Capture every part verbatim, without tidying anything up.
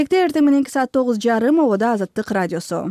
Эртең мененки саат тогуз жарым обода Азаттык радиосу.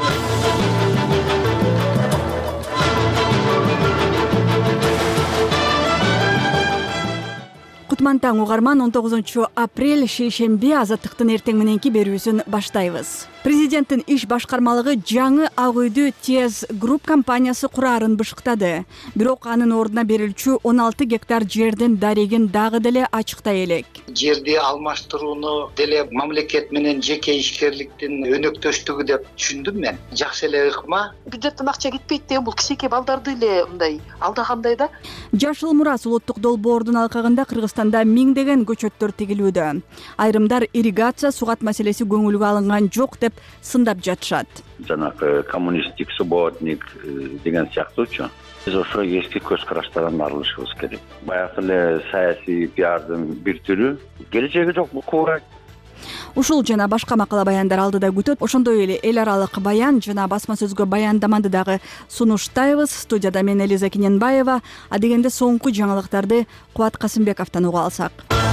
Кутман таң угарман, он тогузунчу апрель шейшемби Азаттыктын эртең мененки берүүсүн баштайбыз. Президенттин иш башкармалыгы жаңы Ак үйдү Тез Групп компаниясы кураарын бышыктады. Бирок анын ордуна берилчү он алты гектар жердин дарегин дагы деле ачыктай элек. Жерди алмаштырууну деле мамлекет менен жеке ишкерликтин өнөктөштүгү деп түшүндүм мен. Жакшы эле ыкма. Бюджеттен акча кетпейт деген бул кичинекей балдарды эле мындай алдагандай да. Жашыл Мурас улуттук долбоордун алкагында Кыргызстанда миңдеген көчөттөр тигилүүдө. Айрымдар ирригация, сугат маселеси көңүлгө алынган жок деп сындап жатышат. Жанагы коммунисттик субботник деген сыяктуучу. Биз ошо эски көз караштардан арылышыбыз керек. Баягы эле саясий пиардын бир түрү, келечеги жок куура. Ушул жана башка макала баяндар алдыда күтөт. Ошондой эле эл аралык баян жана басма сөзгө баяндаманды дагы сунуштайбыз. Студияда мен Элиза Кененбаева. А дегенде соңку жаңылыктарды Кубат Касымбековдон уга алсак.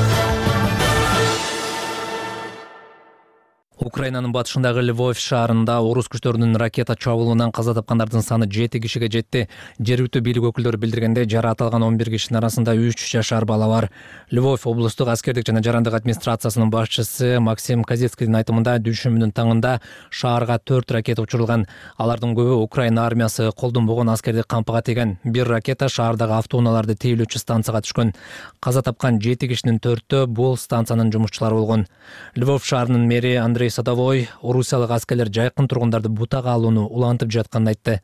Украинанын батышындагы Львов шаарында орус күчтөрүнүн ракета чабуулунан каза тапкандардын саны жети кишиге жетти. Жергиликтүү бийлик өкүлдөрү билдиргенде, жаратылган он бир кишинин арасында үч жашар бала бар. Львов облустук аскердик жана жарандык администрациясынын башчысы Максим Казецкийдин айтымында дүшүмүнүн таңында шаарга төрт ракета учурулган. Алардын көбү Украина армиясы колдонбогон аскердик кампыга тийген. Бир ракета шаардагы автоунааларды тейлөөчү станцияга түшкөн. Каза тапкан жети кишинин төртөө бул станциянын жумушчулары болгон. Львов шаарынын мэри Андрей Садовой орусиялык аскерлер жайкын тургундарды бутага алууну улантып жатканын айтты.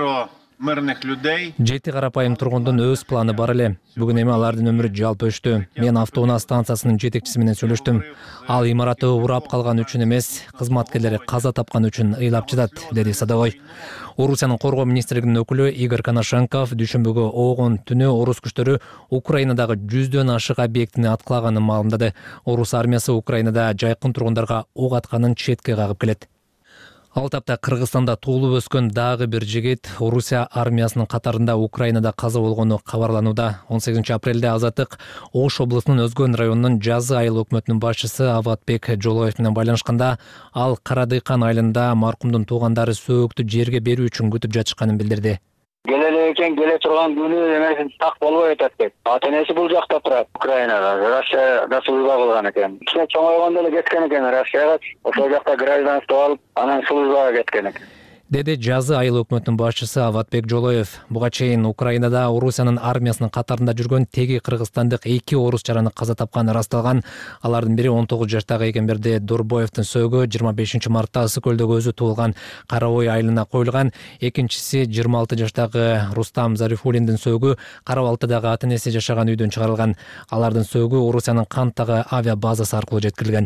Жети карапайым тургундун өз планы бар эле. Бүгүн эми алардын өмүрү жалпы өчтү. Мен автоунаа станциясынын жетекчиси менен сүйлөштүм. Ал имараты урап калган үчүн эмес, кызматкерлери каза тапкан үчүн ыйлап жатат, деди Садовой. Орусиянын коргоо министрлигинин өкүлү Игорь Коношенков дүшүмбүгү огон түнү орус күчтөрү Украинадагы жүздөн ашык объектини аткалаганын маалымдады. Орус армиясы Украинада жайкын тургундарга ок атканын четке кагып келет. Ал тапта Кыргызстанда туулуп өскөн дагы бир жигит Орусия армиясынын катарында Украинада каза болгону кабарланууда. он сегизинчи апрелде Азаттык Ош облусунун Өзгөн районунун Жазы айыл өкмөтүнүн башчысы Аватбек Жолоев менен байланышканда, ал Карадыйкан айылында маркумдун туугандары сөөктү жерге берүү үчүн күтүп жатышканын билдирди. Келеле экен, келе турган күнү эмес так болбой атат деп. Ата-энеси бул жакта турат, Украинада. Россияда служба кылган экен. Кичине чоңойгондо эле кеткен экен Россияга. Ошол жакта гражданство алып, анан службага кеткен экен, деди Жазы айыл өкмөтүнүн башчысы Аватбек Жолоев. Буга чейин Украинада Орусиянын армиясынын катарында жүргөн теги кыргызстандык эки орус жараны каза тапканы ырасталган. Алардын бири он тогуз жаштагы Экенберди Дурбоевдин сөөгү жыйырма бешинчи мартта Ысык көлдөгү өзү туулган Карабой айылына коюлган. Экинчиси жыйырма алты жаштагы Рустам Зарифуллиндин сөөгү Карабалтыдагы ата-энеси жашаган үйдөн чыгарылган. Алардын сөөгү Орусиянын Канттагы авиа базасы аркылуу жеткирилген.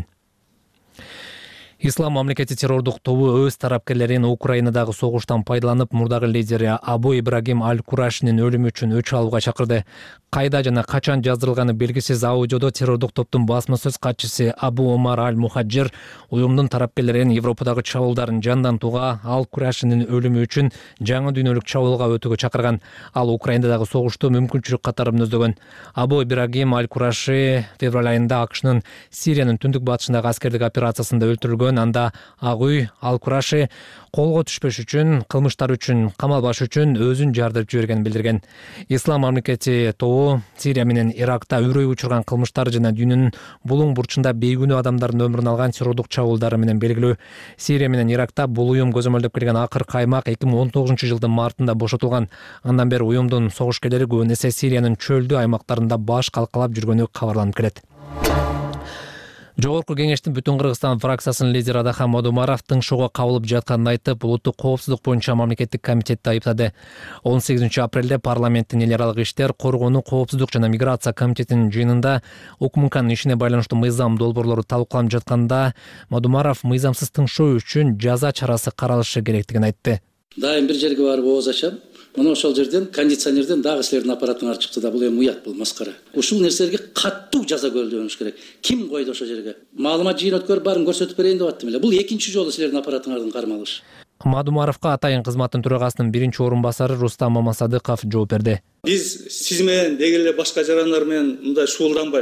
Ислам мамлекети террордук тобу өз тарапкерлерин Украинадагы согуштан пайдаланып, мурдагы лидери Абу Ибрагим Аль-Курашинин өлүмү үчүн өч алууга чакырды. Кайда жана качан жаздырылганы белгисиз аудиодо террордук топтун басма сөз катчысы Абу Омар Аль-Мухаджир уюмдун тарапкерлерин Европадагы чабуулдарын жандан туга Аль-Курашинин өлүмү үчүн жаңы дүйнөлүк чабуулга өтүүгө чакырган. Ал Украинадагы согушту мүмкүнчүлүк катары мүнөздөгөн. Абу Ибрагим Аль-Кураши февраль айында АКШнын Сириянын түндүк батышындагы аскердик операциясында өлтүрүлгөн. Анда Ак үй Аль-Кураши колго түшпөш үчүн, кылмыштар үчүн камалбаш үчүн өзүн жардырып жибергенин билдирген. Ислам мамлекети тобу Сирия менен Иракта үрөй учурган кылмыштар жана дүйнөнүн булуң бурчунда бейгүнөө адамдардын өмүрүн алган террордук чабуулдары менен белгилүү. Сирия менен Иракта бул уюм көзөмөлдөп келген акыркы аймак эки миң он тогузунчу жылдын мартында бошотулган. Андан бери уюмдун согушкерлери көбүн эсе Сириянын чөлдүү аймактарында баш калкалап жүргөнү кабарланып келет. Жогорку кеңештин Бүтүн Кыргызстан фракциясынын лидери Адахан Мадумаров тыңшууга кабылып жатканын айтып, улуттук коопсуздук боюнча мамлекеттик комитетти айыптады. он сегизинчи апрелде парламенттин эл аралык иштер, коргонуу, коопсуздук жана миграция комитетинин жыйынында УКМКнын ишине байланыштуу мыйзам долбоорлору талкууланып жатканда Мадумаров мыйзамсыз тыңшоо үчүн жаза чарасы каралышы керектигин айтты. Дайым бир жерге барып ооз ачам. Мына ошол жерден кондиционерден дагы силердин аппаратыңар чыкты да, бул эми уят, бул маскара. Ушул нерселерге каттуу жаза көрүлүш керек. Ким койду ошол жерге? Маалымат жыйын өткөрүп барын көрсөтүп берейин деп аттым эле. Бул экинчи жолу силердин аппаратыңардын кармалышы. Мадумаровго атайын кызматтын төрагасынын биринчи орун басары Рустам Мамасадыков жооп берди. Биз сиз менен деги эле башка жарандар менен мындай шуулданбайбыз.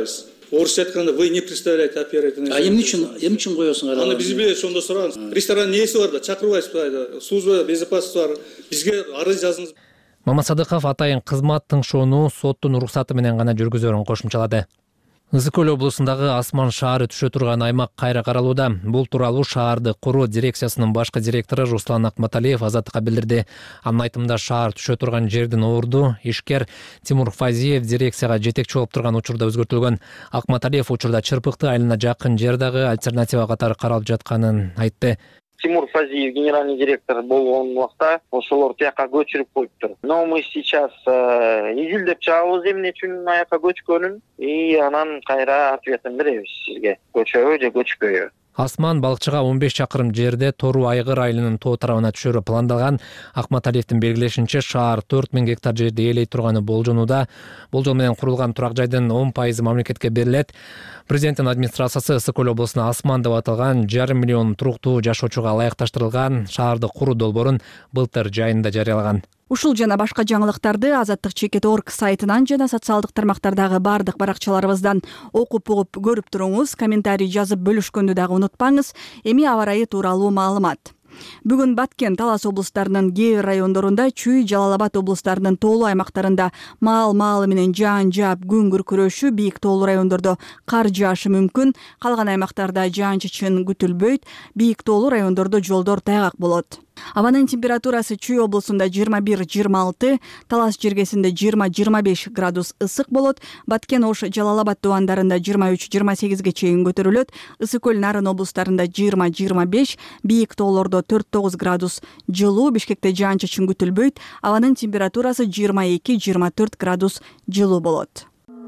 орысша айтканда вы не представляете оперативный. А эмне үчүн эмне үчүн коесуң ара? Аны биз биле ошондо сураган. Ресторанның несі бар да, чакырбайсызбы? Служба безопасности бар. Бизге арыз жазыңыз. Мамасадыков атайын кызмат тыңшоону соттун уруксаты менен гана жүргүзөрүн кошумчалады. Ысык көл облусундагы Асман шаары түшө турган аймак кайра каралууда. Бул тууралуу шаарды куруу дирекциясынын башкы директору Руслан Акматалиев Азаттыкка билдирди. Анын айтымында шаар түшө турган жердин орду ишкер Тимур Фазиев дирекцияга жетекчи болуп турган учурда өзгөртүлгөн. Акматалиев учурда Чырпыкты айылына жакын жер дагы альтернатива катары каралып жатканын айтты. Тимур Фазиев, генеральный директор, болгон убакта ошолор тияка көчүрүп коюптур. Но мы сейчас изилдеп чыгабыз эмне үчүн аяка көчкөнүн, и анан кайра ответин беребиз сизге. Көчөбү же көчпөйбү. Асман балыкчыга он беш чакырым жерде Тору Айгыр айылынын тоо тарабына түшөрү пландалган. Акматалиевдин белгилешинче, шаар төрт миң гектар жерди ээлей турганы болжонууда. Болжол менен курулган турак жайдын он пайызы мамлекетке берилет. Президенттин администрациясы Ысык көл облусуна Асман деп аталган жарым миллион туруктуу жашоочуга ылайыкташтырылган шаарды куруу долбоорун былтыр жайында жарыялаган. Ушул жана башка жаңылыктарды Азаттык чекит точка орг сайтынан жана социалдык тармактардагы бардык баракчаларыбыздан окуп угуп көрүп туруңуз. Комментарий жазып бөлүшкөндү дагы унутпаңыз. Эми аба ырайы тууралуу маалымат. Бүгүн Баткен, Талас облустарынын кээ бир райондорунда, Чүй, Жалал-Абад облустарынын тоолуу аймактарында маал-маалы менен жаан-жаап күн күркүрөшү, бийик тоолуу райондордо кар жаашы мүмкүн, калган аймактарда жаан-чачын күтүлбөйт, бийик тоолуу райондордо жолдор тайгак болот. Абанын температурасы Чүй облусунда жыйырма бир жыйырма алты, Талас жергесинде жыйырма жыйырма беш градус ысык болот. Баткен, Ош, Жалал-Абад тубандарында жыйырма үч жыйырма сегизге чейин көтөрүлөт. Ысык көл, Нарын облустарында жыйырма жыйырма беш, бийик тоолордо төрт тогуз градус жылуу, Бишкекте жаан-чачын күтүлбөйт. Абанын температурасы жыйырма эки жыйырма төрт градус жылуу болот.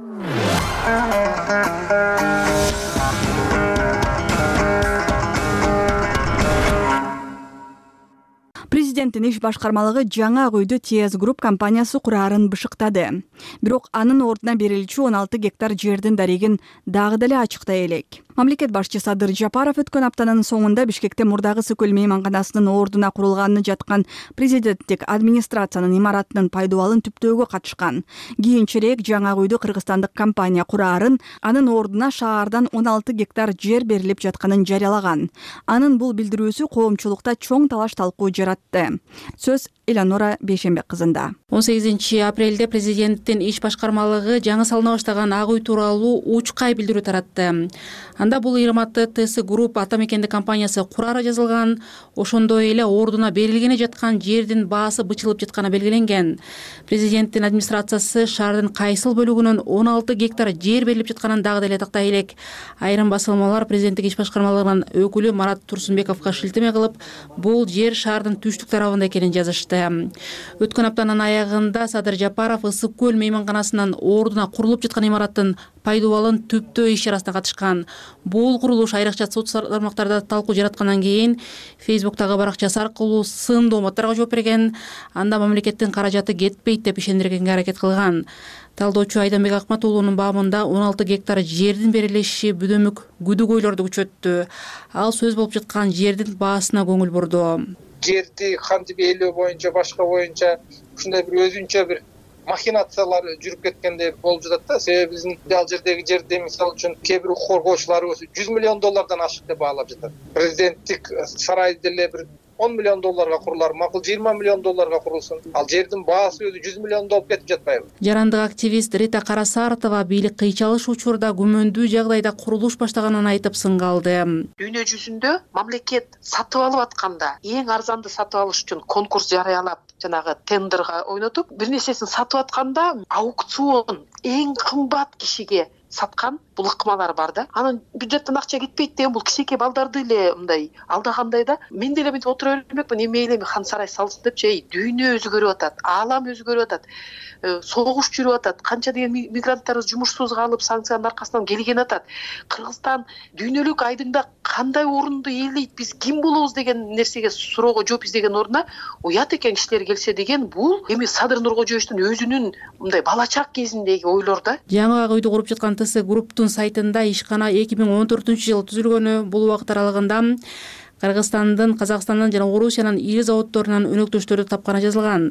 Президенттин иш башкармалыгы жаңы Ак үйдү Тез Групп компаниясы кураарын бышыктады. Бирок анын ордуна берилчү он алты гектар жердин дарегин дагы деле ачыктай элек. Мамлекет башчысы Садыр Жапаров өткөн аптанын соңунда Бишкекте мурдагы Ысык көл мейманканасынын ордуна курулганын жаткан президенттик администрациянын имаратынын пайдубалын түптөөгө катышкан. Кийинчерээк жаңы Ак үйдү кыргызстандык компания кураарын, анын ордуна шаардан он алты гектар жер берилип жатканын жарыялаган. Анын бул билдирүүсү коомчулукта чоң талаш талкуу жаратты. Сөз Эланора Бейшенбек кызында. он сегизинчи апрелде президенттин иш башкармалыгы жаңы салына баштаган Ак үй тууралуу учкай билдирүү таратты. Анда бул ыйырматты ТС Групп ата мекендик компаниясы курары жазылган, ошондой эле ордуна берилгени жаткан жердин баасы бычылып жатканы белгиленген. Президенттин администрациясы шаардын кайсыл бөлүгүнөн он алты гектар жер берилип жатканын дагы деле тактай элек. Айрым басылмалар президенттик иш башкармалыгынын өкүлү Марат Турсунбековго шилтеме кылып, бул жер шаардын түштүк тарабында экенин жазышты. Өткөн аптанын аягында Садыр Жапаров Ысык көл мейманканасынын ордуна курулуп жаткан имараттын пайдубалын түптөө иш чарасына катышкан. Бул курулуш айрыкча социалдык тармактарда талкуу жараткандан кийин Фейсбуктагы баракчасы аркылуу сын дооматтарга жооп берген. Анда мамлекеттин каражаты кетпейт деп ишендиргенге аракет кылган. Талдоочу Айданбек Акмат уулунун бабында он алты гектар жердин берилиши бүдөмүк күдүгөйлөрдү күчөттү. Ал сөз болуп жаткан жердин баасына көңүл бурду. Жерди кантип ээлөө боюнча, башка боюнча ушундай бир өзүнчө бир махинациялар жүрүп кеткендей болуп жатат да. Себеби биздин ал жердеги жерди мисалы үчүн кээ бир коргоочуларыбыз жүз миллион доллардан ашык деп баалап жатат. Президенттик сарай деле бир он миллион долларга курулар, макул жыйырма миллион долларга курулсун. Ал жердин баасы өзү жүз миллион болуп кетип жатпайбы? Жарандык активист Рита Карасаартова бийлик кыйчалыш учурда күмөндүү жагдайда курулуш баштаганын айтып сыңгалды. Дүйнө жүзүндө мамлекет сатып алып атканда эң арзанды сатып алыш үчүн конкурс жарыялап, жанагы тендерга ойнотуп, бир нерсесин сатып атканда аукцион эң кымбат кишиге саткан бул ыкмалар бар да. Анын бюджеттен акча кетпейт деген бул кичинекей балдарды эле мындай алдагандай да. Мен деле мынтип отура бермекмин, эми эле хан сарай салсын депчи, эй, дүйнө өзгөрүп атат, аалам өзгөрүп атат. Согуш жүрүп атат. Канча деген мигранттарыбыз жумушсуз калып, санкциянын аркасынан келген атат. Кыргызстан дүйнөлүк айдыңда кандай орунду ээлейт, биз ким болобуз деген нерсеге суроого жооп издеген ордуна уят экен кишилер келсе деген бул эми Садыр Нуркожоевичтин өзүнүн мындай балачак кезиндеги ойлор да. Жаңы Ак үйдү куруп жаткан ТС Групптун сайтында ишкана эки миң он төртүнчү жылы түзүлгөнү, бул убакыт аралыгында Кыргызстандын, Казакстандын жана Орусиянын ири заводдорунан өнөктөштөрдү тапканы жазылган.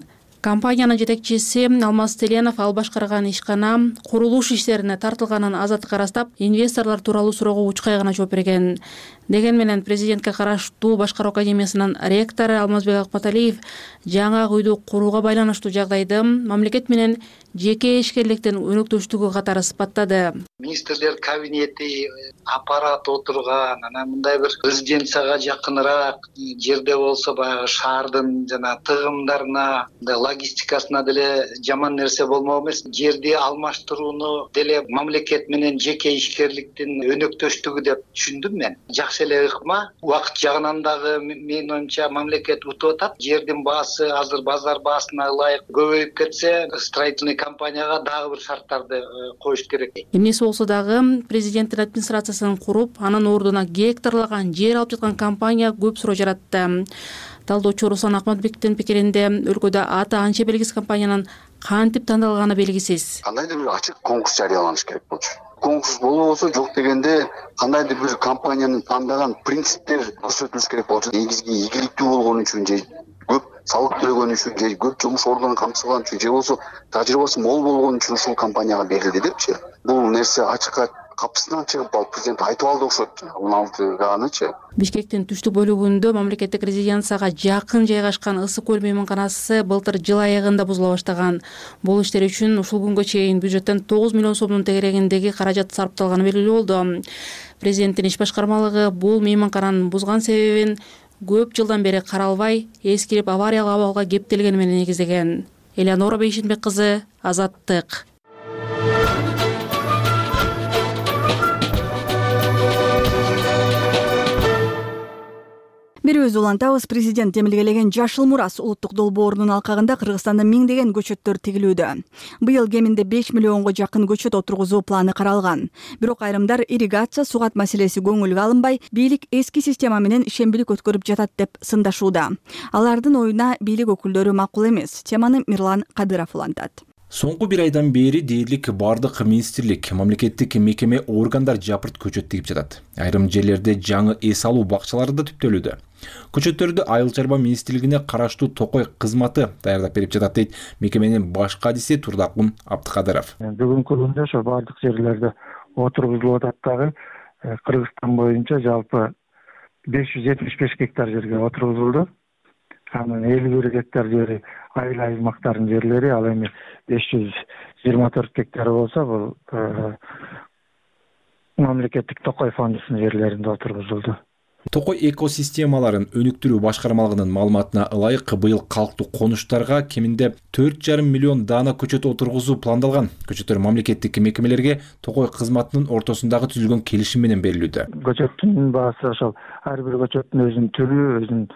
Компаниянын жетекчиси Алмаз Теленов ал башкарган ишкана курулуш иштерине тартылганын азаттыкка ырастап, инвесторлор тууралуу суроого учкай гана жооп берген. Деген менен президентке караштуу Башкаруу академиясынын ректору Алмазбек Акматалиев жаңы үйдү курууга байланыштуу жагдайды мамлекет менен жеке ишкерликтин өнөктөштүгү катары сыпаттады. Министрлер кабинети, аппарат отурган, анан мындай бир резиденцияга жакыныраак жерде болсо баягы шаардын жана тыгымдарына, логистикасына деле жаман нерсе болмок эмес. Жерди алмаштырууну деле мамлекет менен жеке ишкерликтин өнөктөштүгү деп түшүндүм мен. Жакшы эле ыкма, убакыт жагынан дагы менин оюмча мамлекет утуп атат. Жердин баасы азыр базар баасына ылайык көбөйүп кетсе, строительный компанияга дагы бир шарттарды коюш керек. Эмнеси болсо дагы президенттин администрациясын куруп, анын ордуна гектарлаган жер алып жаткан компания көп суроо жаратты. Талдоочу Руслан Акматбектин пикиринде өлкөдө аты анча белгисиз компаниянын кантип тандалганы белгисиз. Кандайдыр бир ачык конкурс жарыяланыш керек болчу. Конкурс болбосо жок дегенде кандайдыр бир компаниянын тандаган принциптер көрсөтүлүш керек болчу. Негизги ийгиликтүү болгон үчүн же көп салык төлөгөн үчүн же көп жумуш ордунун камсызган үчүн же болсо тажрыйбасы мол болгон үчүн ушул компанияга берилди депчи. Бул нерсе ачыкка капысынан чыгып алып президент айтып алды окшойт. он алты ганычы. Бишкектин түштүк бөлүгүндө мамлекеттик резиденцияга жакын жайгашкан Ысык көл мейманканасы былтыр жыл аягында бузула баштаган. Бул иштер үчүн ушул күнгө чейин бюджеттен тогуз миллион сомдун тегерегиндеги каражат сарпталганы белгилүү болду. Президенттин иш башкармалыгы бул мейманкананын бузган себебин көп жылдан бери каралбай, эскирип авариялык абалга кептелгени менен негиздеген. Элеонора Бейшенбек кызы, Азаттык. Берүүбүз улантабыз. Президент демилгелеген Жашыл Мурас улуттук долбоорунун алкагында Кыргызстанда миңдеген көчөттөр тигилүүдө. Быйыл кеминде беш миллионго жакын көчөт отургузуу планы каралган. Бирок айрымдар ирригация, сугат маселеси көңүлгө алынбай, бийлик эски система менен ишембилик өткөрүп жатат деп сындашууда. Алардын оюна бийлик өкүлдөрү макул эмес. Теманы Мирлан Кадыров улантат. Соңку бир айдан бери дээрлик бардык министрлик, мамлекеттик мекеме, органдар жапырт көчөт тигип жатат. Айрым жерлерде жаңы эс алуу бакчалары да түптөлүүдө. Көчөттөрдү Айыл чарба министрлигине караштуу Токой кызматы даярдап берип жатат дейт мекеменин баш кадиси Турдакун Абдыкадыров. Бүгүнкү күндө ошо бардык жерлерде отургузулуп атат дагы. Кыргызстан боюнча жалпы беш жүз жетимиш беш гектар жерге отургузулду. Анын элүү бир гектар жери айыл аймактарынын жерлери, ал эми беш жүз жыйырма төрт гектар болсо бул мамлекеттик Токой фондунун жерлеринде отургузулду. Токой экосистемаларын өнүктүрүү башкармалыгынын маалыматына ылайык быйыл калктуу конуштарга кеминде төрт жарым миллион даана көчөт отургузуу пландалган. Көчөттөр мамлекеттик мекемелерге Токой кызматынын ортосундагы түзүлгөн келишим менен берилүүдө. Көчөттүн баасы ошол ар бир көчөттүн өзүнүн түрү, өзүнүн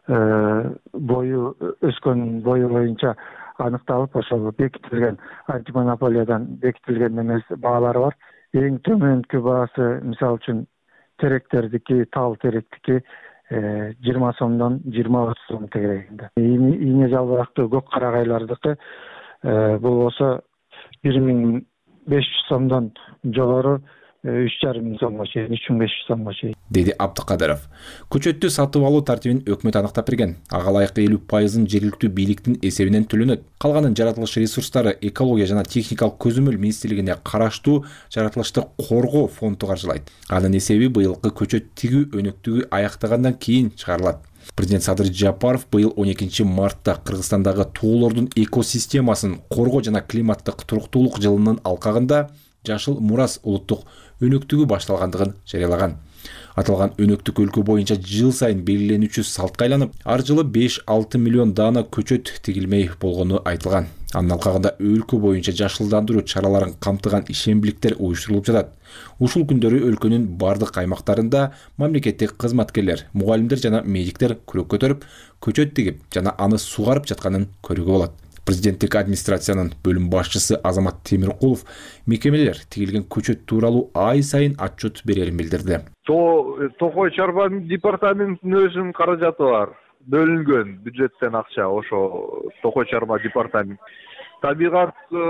бою, өскөн бою боюнча аныкталып, ошол бекитилген антимонополиядан бекитилген эмес баалары бар. Эң төмөнкү баасы мисалы үчүн теректердики, тал теректики жыйырма сомдон жыйырма отуз сом тегерегинде. Ийне жалбырактуу көк карагайлардыкы бул болсо бир миң беш жүз сомдон жогору үч жарым миң сомго чейин, үч миң беш жүз сомго чейин, деди Абдыкадыров. Көчөттү сатып алуу тартибин өкмөт аныктап берген. Ага ылайык элүү пайызын жергиликтүү бийликтин эсебинен төлөнөт. Калганын жаратылыш ресурстары, экология жана техникалык көзөмөл министрлигине караштуу жаратылышты коргоо фонду каржылайт. Анын эсеби быйылкы көчөт тигүү өнөктүгү аяктагандан кийин чыгарылат. Президент Садыр Жапаров быйыл он экинчи мартта Кыргызстандагы тоолордун экосистемасын коргоо жана климаттык туруктуулук жылынын алкагында Жашыл Мурас улуттук өнөктүгү башталгандыгын жарыялаган. Аталган өнөктүк өлкө боюнча жыл сайын белгиленүүчү салтка айланып, ар жылы беш алты миллион даана көчөт тигилмей болгону айтылган. Анын алкагында өлкө боюнча жашылдандыруу чараларын камтыган ишембиликтер уюштурулуп жатат. Ушул күндөрү өлкөнүн бардык аймактарында мамлекеттик кызматкерлер, мугалимдер жана медиктер күрөк көтөрүп, көчөт тигип жана аны сугарып жатканын көрүүгө болот. Президенттик администрациянын бөлүм башчысы Азамат Темиркулов мекемелер тигилген көчөт тууралуу ай сайын отчет берерин билдирди. Токой чарба департаментинин өзүнүн каражаты бар. Бөлүнгөн бюджеттен акча ошо Токой чарба департамент. Табигат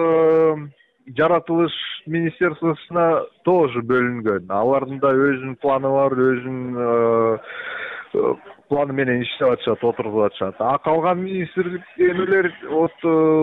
жаратылыш министерствосуна тоже бөлүнгөн. Алардын да өзүнүн планы бар, өзүнүн планы менен иштеп атышат, отургузуп атышат. А калган министрлик эмелер вот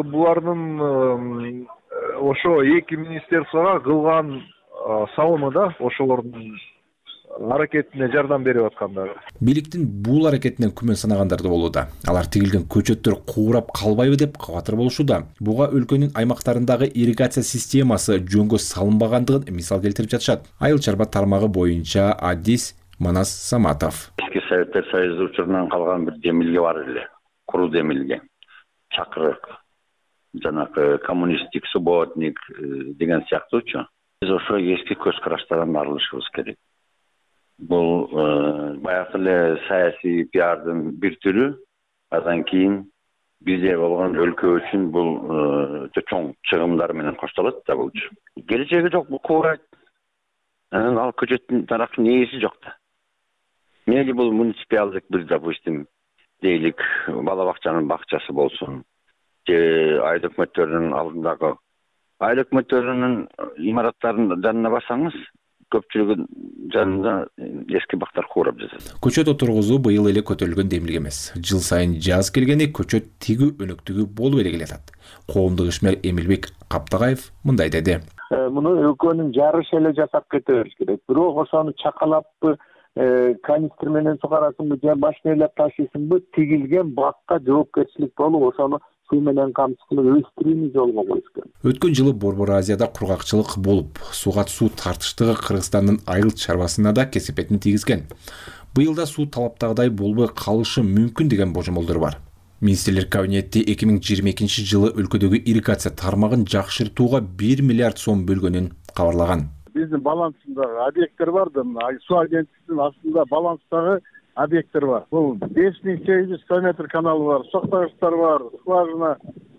булардын ошо эки министерствого кылган салымы да ошолордун аракетине жардам берип аткандар. Бийликтин бул аракетинен күмөн санагандар да болууда. Алар тигилген көчөттөр куурап калбайбы деп кабатыр болушууда. Буга өлкөнүн аймактарындагы ирригация системасы жөнгө салынбагандыгын мисал келтирип жатышат. Айыл чарба тармагы боюнча Адис Манас Саматов. Эски Советтер Союзу учурунан калган бир демилге бар эле. Куру демилге. Чакырык. Жанагы коммунисттик субботник деген сыяктуучу. Биз ошо эски көз караштардан арылышыбыз керек. Бул баягы эле саясий пиардын бир түрү. Андан кийин бизде болгон өлкө үчүн бул чоң чыгымдар менен коштолот да бул. Келечеги жок бул куура. Анан ал көчөттүн таракчы нээси жок да. Мейли бул муниципалдык бир, допустим, дейлик бала бакчанын бакчасы болсун. Же айыл өкмөттөрүнүн алдындагы айыл өкмөттөрүнүн имараттарынын жанына барсаңыз, көпчүлүгүн жанында эски бактар куурап жатат. Көчөт отургузуу быйыл эле көтөрүлгөн демилге эмес. Жыл сайын жаз келгенде көчөт тигүү өнөктүгү болуп эле келатат. Коомдук ишмер Эмилбек Каптагаев мындай деди. Муну өлкөнүн жарышы эле жасап кете бериш керек. Бирок ошону чакалаппы, канистр менен сугарасыңбы, же машинелеп ташыйсыңбы, тигилген бакка жоопкерчилик болуп, ошону суу менен камсыз кылып өстүрүүнү жолго коюш керек. Өткөн жылы Борбор Азияда кургакчылык болуп, сууга суу тартыштыгы Кыргызстандын айыл чарбасына да кесепетин тийгизген. Быйыл да суу талаптагыдай болбой калышы мүмкүн деген божомолдор бар. Министрлер кабинети эки миң жыйырма экинчи жылы өлкөдөгү ирригация тармагын жакшыртууга бир миллиард сом бөлгөнүн кабарлаган. Биздин балансындагы объекттер бар да, суу агенттигинин астында баланстагы объекттер бар. Бул беш миң сегиз жүз километр каналы бар, соктагычтар бар, скважина,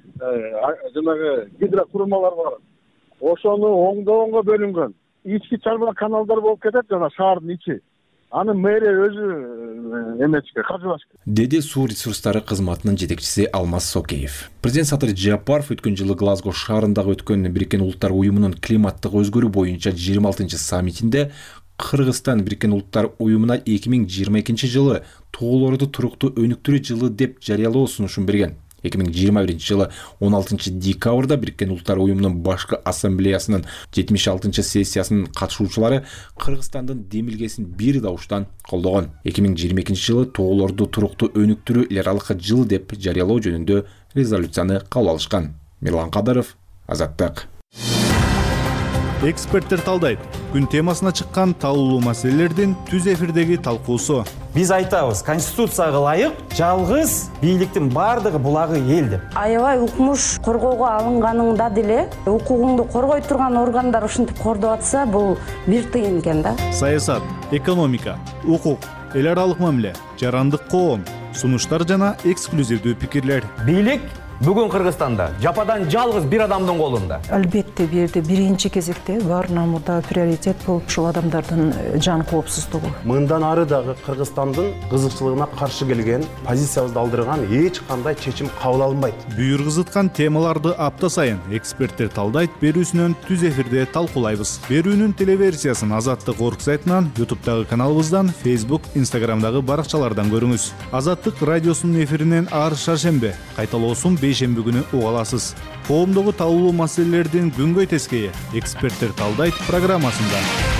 жанагы гидрокурмалар бар. Ошону оңдогонго бөлүнгөн. Ички чарба каналдар болуп кетет жана шаардын ичи. Аны мэрия өзү эмечке каржылаш керек. Деди суу ресурстары кызматынын жетекчиси Алмаз Сокеев. Президент Садыр Жапаров өткөн жылы Глазго шаарындагы өткөн Бириккен Улуттар уюмунун климаттык өзгөрүү боюнча жыйырма алтынчы саммитинде Кыргызстан Бириккен Улуттар уюмуна эки миң жыйырма экинчи жылы тоолорду туруктуу өнүктүрүү жылы деп жарыялоо сунушун берген. эки миң жыйырма биринчи жылы он алтынчы декабрда Бириккен Улуттар уюмунун башкы ассамблеясынын жетимиш алтынчы сессиясынын катышуучулары Кыргызстандын демилгесин бир дауштан колдогон. эки миң жыйырма экинчи жылы тоолорду туруктуу өнүктүрүү эл аралык жыл деп жарыялоо жөнүндө резолюцияны кабыл алышкан. Мирлан Кадыров, Азаттык. Эксперттер талдайт. Күн темасына чыккан талуулуу маселелердин түз эфирдеги талкуусу. Биз айтабыз, конституцияга ылайык жалгыз бийликтин бардыгы булагы эл деп. Аябай укмуш коргоого алынганында деле укугуңду коргой турган органдар ушинтип кордоп атса, бул бир тыйын экен да. Саясат, экономика, укук, эл аралык мамиле, жарандык коом, сунуштар жана эксклюзивдүү пикирлер. Бийлик бүгүн Кыргызстанда жападан жалгыз бир адамдын колунда. Албетте бир жерде биринчи кезекте баарынан мурда приоритет болуп ушул адамдардын жан коопсуздугу. Мындан ары дагы Кыргызстандын кызыкчылыгына каршы келген, позициябызды алдырган эч кандай чечим кабыл алынбайт. Бүйүргүзыткан темаларды апта сайын эксперттер талдайт берүүсүнөн түз эфирде талкуулайбыз. Берүүнүн телеверсиясын Азаттык орг сайтынан, ютубтагы каналыбыздан, Facebook, Instagramдагы баракчалардан көрүңүз. Азаттык радиосунун эфиринен ар шаршембе, кайталоосун бейшемби күнү уга аласыз. Коомдогу талуулуу маселелердин күнгөй тескейи эксперттер талдайт программасында.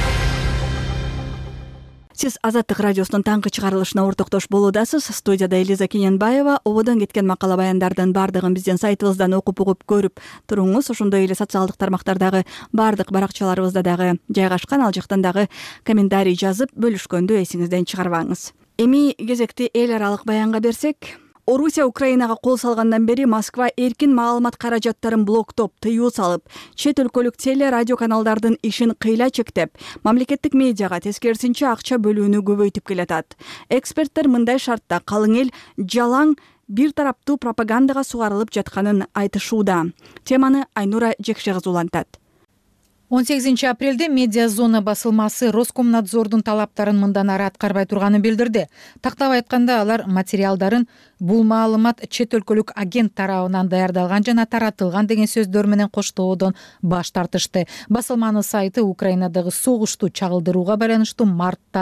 Сиз Азаттык радиосунун таңкы чыгарылышына ортоктош болуудасыз. Студияда Элиза Кененбаева. Ободон кеткен макала баяндардын бардыгын биздин сайтыбыздан окуп угуп көрүп туруңуз. Ошондой эле социалдык тармактардагы бардык баракчаларыбызда дагы жайгашкан, ал жактан дагы комментарий жазып бөлүшкөндү эсиңизден чыгарбаңыз. Эми кезекти эл аралык баянга берсек, Орусия Украинага кол салгандан бери Москва эркин маалымат каражаттарын блоктоп, тыюу салып, чет өлкөлүк теле радио каналдардын ишин кыйла чектеп, мамлекеттик медиага тескерисинче акча бөлүүнү көбөйтүп келатат. Эксперттер мындай шартта калың эл жалаң бир тараптуу пропагандага сугарылып жатканын айтышууда. Теманы Айнура Жекшегиз улантат. он сегизинчи апрелде медиа зона басылмасы Роскомнадзордун талаптарын мындан ары аткарбай турганын билдирди. Тактап айтканда, алар материалдарын бул маалымат чет өлкөлүк агент тарабынан даярдалган жана таратылган деген сөздөр менен коштоодон баш тартышты. Басылманын сайты Украинадагы согушту чагылдырууга байланыштуу мартта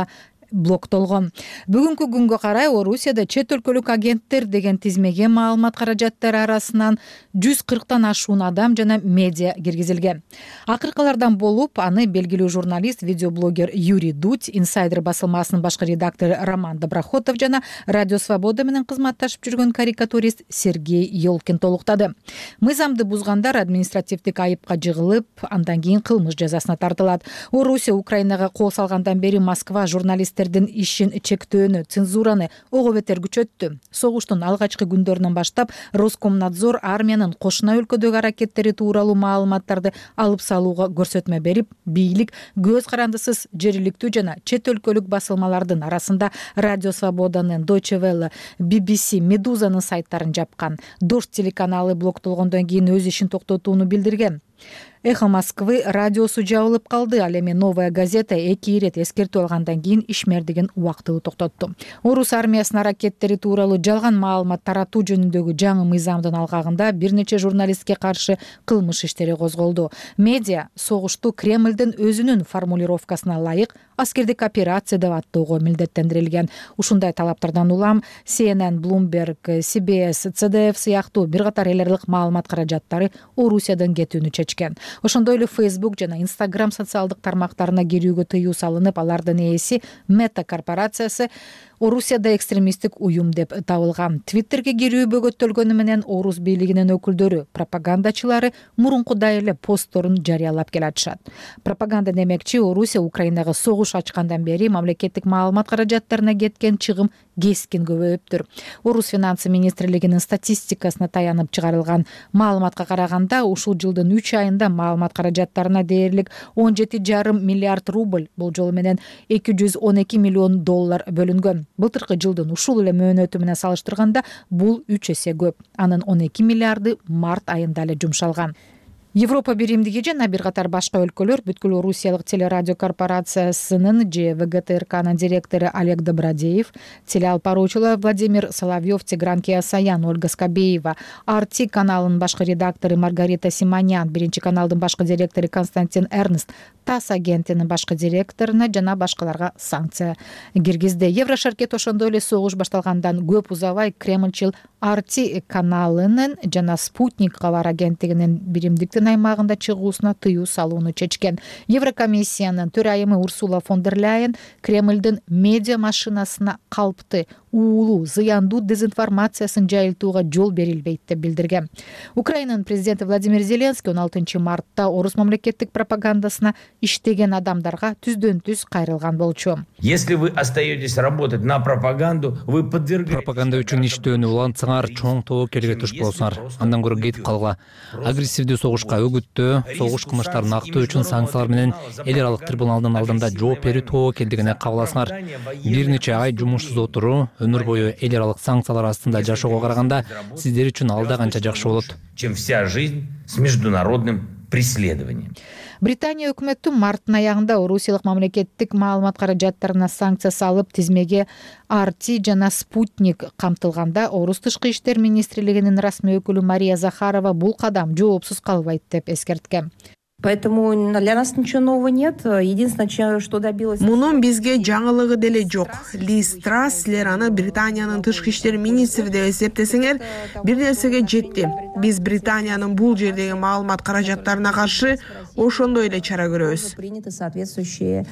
блоктолгон. Бүгүнкү күнгө карай Орусияда чет өлкөлүк агенттер деген тизмеге маалымат каражаттары арасынан жүз кырктан ашуун адам жана медиа киргизилген. Акыркылардан болуп аны белгилүү журналист, видеоблогер Юрий Дудь, Инсайдер басылмасынын башкы редактору Роман Доброхотов жана Радио Свобода менен кызматташып жүргөн карикатурист Сергей Ёлкин толуктады. Мыйзамды бузгандар административдик айыпка жыгылып, андан кийин кылмыш жазасына тартылат. Орусия Украинага кол салгандан бери Москва журналисттердин ишин чектөөнү, цензураны ого бетер күчөттү. Согуштун алгачкы күндөрүнөн баштап Роскомнадзор армиянын кошуна өлкөдөгү аракеттери тууралуу маалыматтарды алып салууга көрсөтмө берип, бийлик көз карандысыз жергиликтүү жана чет өлкөлүк басылмалардын арасында Радио Свободанын, Deutsche Welle, би би си, Медузанын сайттарын жапкан. Дождь телеканалы блоктолгондон кийин өз ишин токтотууну билдирген. Эхо Москвы радиосу жабылып калды. Ал эми Новая газета эки ирет эскертүү алгандан кийин ишмердигин убактылуу токтотту. Орус армиясынын аракеттери тууралуу жалган маалымат таратуу жөнүндөгү жаңы мыйзамдын алгагында бир нече журналистке каршы кылмыш иштери козголду. Медиа согушту Кремлдин өзүнүн формулировкасына ылайык аскердик операция деп аттоого милдеттендирилген. Ушундай талаптардан улам си эн эн, Bloomberg, си би эс, цэ дэ эф сыяктуу бир катар эл аралык маалымат каражаттары Орусиядан кетүүнү чечкен. Ошондой эле Facebook жана Instagram социалдык тармактарына кирүүгө тыюу салынып, алардын ээси Meta корпорациясы Орусияда экстремисттик уюм деп табылган. Твиттерге кирүү бөгөттөлгөнү менен орус бийлигинин өкүлдөрү, пропагандачылары мурункудай эле постторун жарыялап келатышат. Пропаганда демекчи, Орусия Украинага согуш ачкандан бери мамлекеттик маалымат каражаттарына кеткен чыгым кескин көбөйүптүр. Орус финансы министрлигинин статистикасына таянып чыгарылган маалыматка караганда, ушул жылдын үч айында маалымат каражаттарына дээрлик он жети жарым миллиард рубль, бул жолу менен эки жүз он эки миллион доллар бөлүнгөн. Былтыркы жылдын ушул эле мөөнөтү менен салыштырганда бул үч эсе көп. Анын он эки миллиарды март айында эле жумшалган. Европа биримдиги жана бир катар башка өлкөлөр бүткүл Орусиялык телерадио корпорациясынын же вэ гэ тэ эр кнын директору Олег Добродеев, телеалпаруучулар Владимир Соловьев, Тигран Кеосаян, Ольга Скобеева, ар ти каналынын башкы редактору Маргарита Симонян, биринчи каналдын башкы директору Константин Эрнст, ТАСС агентинин башкы директоруна жана башкаларга санкция киргизди. Еврошаркет ошондой эле согуш башталгандан көп узабай Кремлчил ар ти каналынын жана Спутник кабар агенттигинин биримдиктин аймагында чыгуусуна тыюу салууну чечкен. Еврокомиссиянын төрайымы Урсула фон дер Ляйен Кремлдин медиа машинасына калпты, уулуу, зыяндуу дезинформациясын жайылтууга жол берилбейт деп билдирген. Украинанын президенти Владимир Зеленский он алтынчы мартта орус мамлекеттик пропагандасына иштеген адамдарга түздөн түз кайрылган болчу. Если вы остаетесь работать на пропаганду, вы подвергаетесь... Пропаганда үчүн иштөөнү улантсаңар, чоң тобокелге туш болсуңар. Андан көрө кетип калгыла. Агрессивдүү согушка өгүттөө, согуш кылмыштарын актоо үчүн санкциялар менен эл аралык трибуналдын алдында жооп берүү тобокелдигине кабыл алсаңар. Бир нече ай жумушсуз отуруу, өмүр бою эл аралык санкциялар астында жашоого караганда сиздер үчүн алда канча жакшы болот. Чем вся жизнь с международным преследованием. Британия өкмөтү марттын аягында Орусиялык мамлекеттик маалымат каражаттарына санкция салып, тизмеге ар ти жана Спутник камтылганда, Орус тышкы иштер министрлигинин расмий өкүлү Мария Захарова бул кадам жоопсуз калбайт деп эскерткен. Поэтому для нас ничего нового нет. Единственное, что добилось... Мунун бизге жаңылыгы деле жок. Лиз Трасс, силер аны Британиянын тышкы иштер министри деп эсептесеңер, бир нерсеге жетти. Биз Британиянын бул жердеги маалымат каражаттарына каршы ошондой эле чара көрөбүз. Приняты соответствующие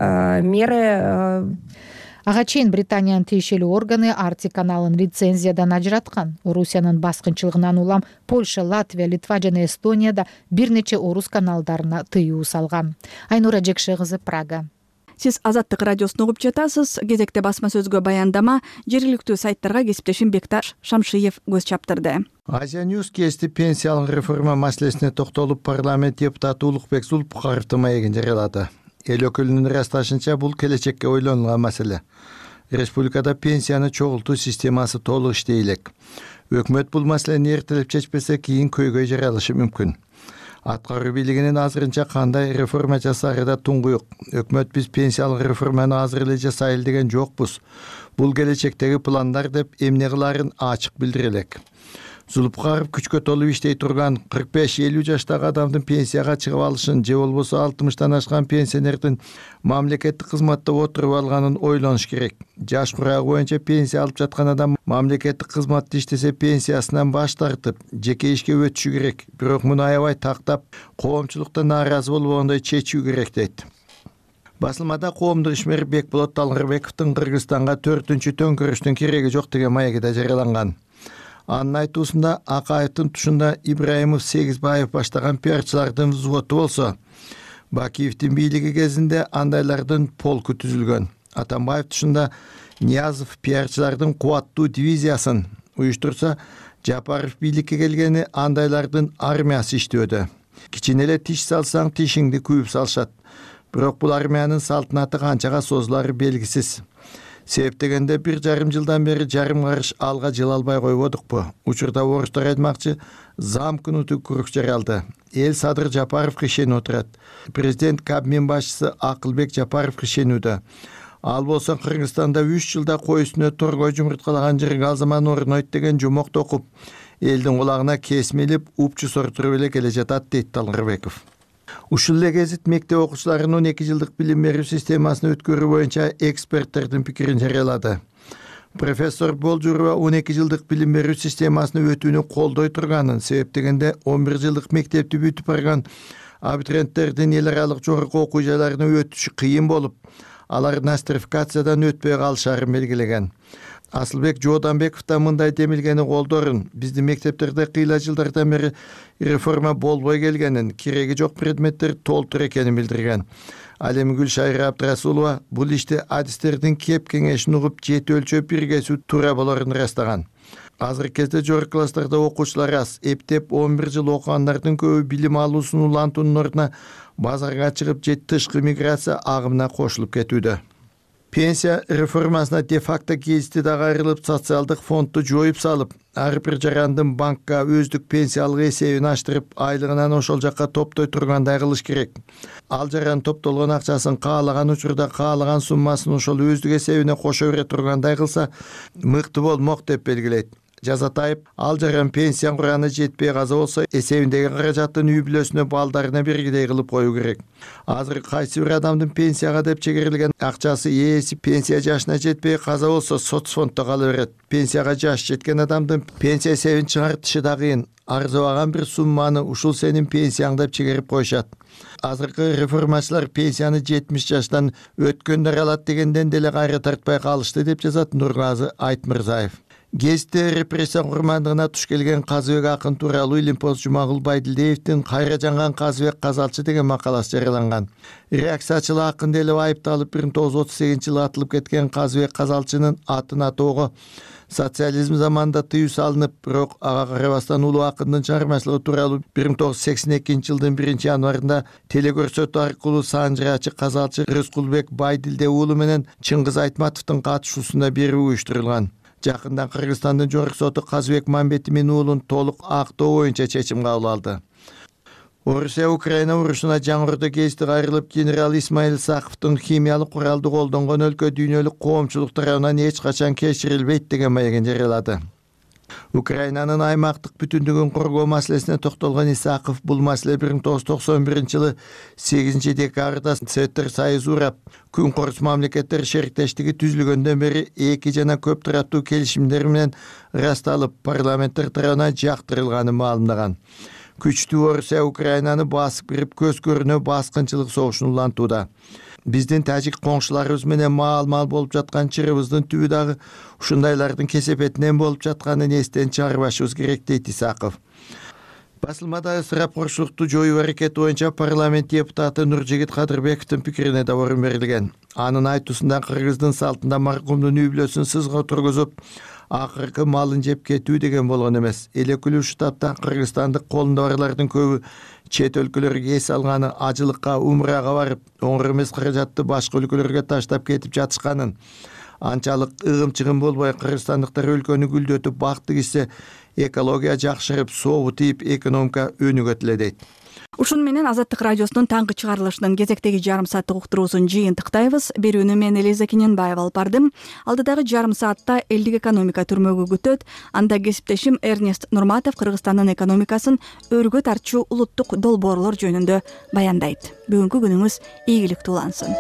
меры. Ага чейин Британиянын тиешелүү органы ар ти каналын лицензиядан ажыраткан. Орусиянын баскынчылыгынан улам Польша, Латвия, Литва жана Эстонияда бир нече орус каналдарына тыюу салган. Айнура Жекше кызы, Прага. Сиз Азаттык радиосун угуп жатасыз. Кезекте басма сөзгө баяндама жергиликтүү сайттарга кесиптешим Бекташ Шамшиев көз чаптырды. Азия Ньюс кести пенсиялык реформа маселесине токтолуп, парламент депутаты Улукбек Зулпукаровдун маегин жарыялады. Эл өкүлүнүн ырасташынча бул келечекке ойлонулган маселе. Республикада пенсияны чогултуу системасы толук иштей элек. Өкмөт бул маселени эртелеп чечпесе, кийин көйгөй жаралышы мүмкүн. Аткаруу бийлигинин азырынча кандай реформа жасаары да туңгуюк. Өкмөт биз пенсиялык реформаны азыр эле жасайлы деген жокпуз. Бул келечектеги пландар деп эмне кылаарын ачык билдире элек. Зулпукаров күчкө толуп иштей турган кырк беш элүү жаштагы адамдын пенсияга чыгып алышын же болбосо алтымыштан ашкан пенсионердин мамлекеттик кызматта отуруп алганын ойлонуш керек. Жаш курагы боюнча пенсия алып жаткан адам мамлекеттик кызматта иштесе пенсиясынан баш тартып, жеке ишке өтүшү керек. Бирок муну аябай тактап, коомчулуктан нааразы болбогондой чечүү керек дейт. Басылмада коомдук ишмер Бекболот Талгырбековдун Кыргызстанга төртүнчү төңкөрүштүн кереги жок деген маеги да жарыяланган. Анын айтуусунда Акаевдин тушунда Ибраимов, Сегизбаев баштаган пиарчылардын взводу болсо, Бакиевдин бийлиги кезинде андайлардын полку түзүлгөн. Атамбаев тушунда Ниязов пиарчылардын кубаттуу дивизиясын уюштурса, Жапаров бийликке келгени андайлардын армиясы иштөөдө. Кичине эле тиш салсаң тишиңди күйүп салышат. Бирок бул армиянын салтанаты канчага созулары белгисиз. Себеп дегенде бир жарым жылдан бери жарым карыш алга жыла албай койбодукпу? Учурда орустар айтмакчы, замкнутый круг жаралды. Эл Садыр Жапаровго ишенип отурат. Президент Кабмин башчысы Акылбек Жапаров ишенүүдө. Ал болсо Кыргызстанда үч жылда кой үстүнө торгой жумурткалаган жырга алзаман орнойт деген жумокту окуп, элдин кулагына кесмелип, упчу сортуруп эле келе жатат дейт Талгырбеков. Ушул эле гезит мектеп окуучуларынын он эки жылдык билим берүү системасын өткөрүү боюнча эксперттердин пикирин жарыялады. Профессор Болжурова он эки жылдык билим берүү системасын өтүүнү колдой турганын, себеп дегенде он бир жылдык мектепти бүтүп барган абитуриенттердин эл аралык жогорку окуу жайларына өтүшү кыйын болуп, алар нострификациядан өтпөй калышарын белгилеген. Асылбек Жооданбеков да мындай демилгени колдорун. Биздин мектептерде кыйла жылдардан бери реформа болбой келгенин, кереги жок предметтер толтур экенин билдирген. Ал эми Гүлшайра Абдрасулова бул иште адистердин кеп кеңешин угуп, жети өлчөп биргесүү туура болорун ырастаган. Азыркы кезде жогорку класстарда окуучулар аз, эптеп он бир жыл окугандардын көбү билим алуусун улантуунун ордуна базарга чыгып же тышкы миграция агымына кошулуп кетүүдө. Пенсия реформасына де-факто гезити дагы айрылып, социалдык фондду жоюп салып, ар бир жарандын банкка өздүк пенсиялык эсебин аштырып, айлыгынан ошол жакка топтой тургандай кылыш керек. Ал жаран топтолгон акчасын каалаган учурда каалаган суммасын ошол өздүк эсебине кошо бере тургандай кылса, мыкты болмок деп белгилейт. Жазатаев ал жаран пенсия кураны жетпей каза болсо, эсебиндеги каражаттын үй бүлөсүнө балдарына бергидей кылып коюу керек. Азыр кайсы бир адамдын пенсияга деп чегерилген акчасы ээси пенсия жашына жетпей каза болсо, соцфонддо кала берет. Пенсияга жаш жеткен адамдын пенсия эсебин чыгартышы да кыйын. Арзыбаган бир сумманы ушул сенин пенсияң деп чегерип коюшат. Азыркы реформачылар пенсияны жетимиш жаштан өткөндөр алат дегенден деле кайра тартпай калышты деп жазат Нургазы Айтмырзаев. Гезитте репрессия курмандыгына туш келген Казыбек акын тууралуу Илимпоз Жумагул Байдилдеевдин «Кайра жанган Казыбек казалчы» деген макаласы жарыяланган. Реакциячыл акын делип айыпталып бир миң тогуз жүз отуз сегизинчи жылы атылып кеткен Казыбек казалчынын атын атоого социализм заманында тыюу салынып, бирок ага карабастан улуу акындын чыгармачылыгы тууралуу бир миң тогуз жүз сексен экинчи жылдын биринчи январында телекөрсөтүү аркылуу саанжырачы казалчы Рыскулбек Байдилде уулу менен Чыңгыз Айтматовдун катышуусунда берүү уюштурулган. Жакында Кыргызстандын жогорку соту Казыбек Мамбетимин уулун толук актоо боюнча чечим кабыл алды. Орусия Украина урушуна жаңырды гезити кайрылып, генерал Исмаил Саховдун химиялык куралды колдонгон өлкө дүйнөлүк коомчулук тарабынан эч качан кечирилбейт деген маегин жарыялады. Украинанын аймактык бүтүндүгүн коргоо маселесине токтолгон Исаков бул маселе бир миң тогуз жүз токсон биринчи жылы сегизинчи декабрда Советтер Союзу урап, күн корус мамлекеттер шериктештиги түзүлгөндөн бери эки жана көп тараттуу келишимдер менен ырасталып, парламенттер тарабынан жактырылганын маалымдаган. Күчтүү Орусия Украинаны басып кирип, көз көрүнө баскынчылык согушун улантууда. Биздин тажик коңшуларыбыз менен маал-маал болуп жаткан чырыбыздын түбү дагы ушундайлардын кесепетинен болуп жатканын эстен чыгарбашыбыз керек дейт Исаков. Басылмада ысырапкорчулукту жоюу аракети боюнча парламент депутаты Нуржигит Кадырбековдун пикирине да орун берилген. Анын айтуусунда Кыргыздын салтында маркумдун үй бүлөсүн сызга тургузуп, акыркы малын жеп кетүү деген болгон эмес. Элекилүү штабта Кыргызстандык колунда барлардын көбү чет өлкөлөргө эс алганы, ажылыкка, умрага барып, оңор эмес каражатты башка өлкөлөргө таштап кетип жатышканын, анчалык ыгым чыгым болбой кыргызстандыктар өлкөнү гүлдөтүп бакты кишсе экология жакшырып, сообу тийип, экономика өнүгө эле дейт. Ушун менен Азаттык радиосунун таңкы чыгарылышынын кезектеги жарым сааттык уктуруусун жыйынтыктайбыз. Берүүнү мен Элиза Кененбаева алып бардым. Алдыдагы жарым саатта элдик экономика түрмөгү күтөт. Анда кесиптешим Эрнест Нурматов Кыргызстандын экономикасын өргө тартчу улуттук долбоорлор жөнүндө баяндайт. Бүгүнкү күнүңүз ийгиликтүү улансын.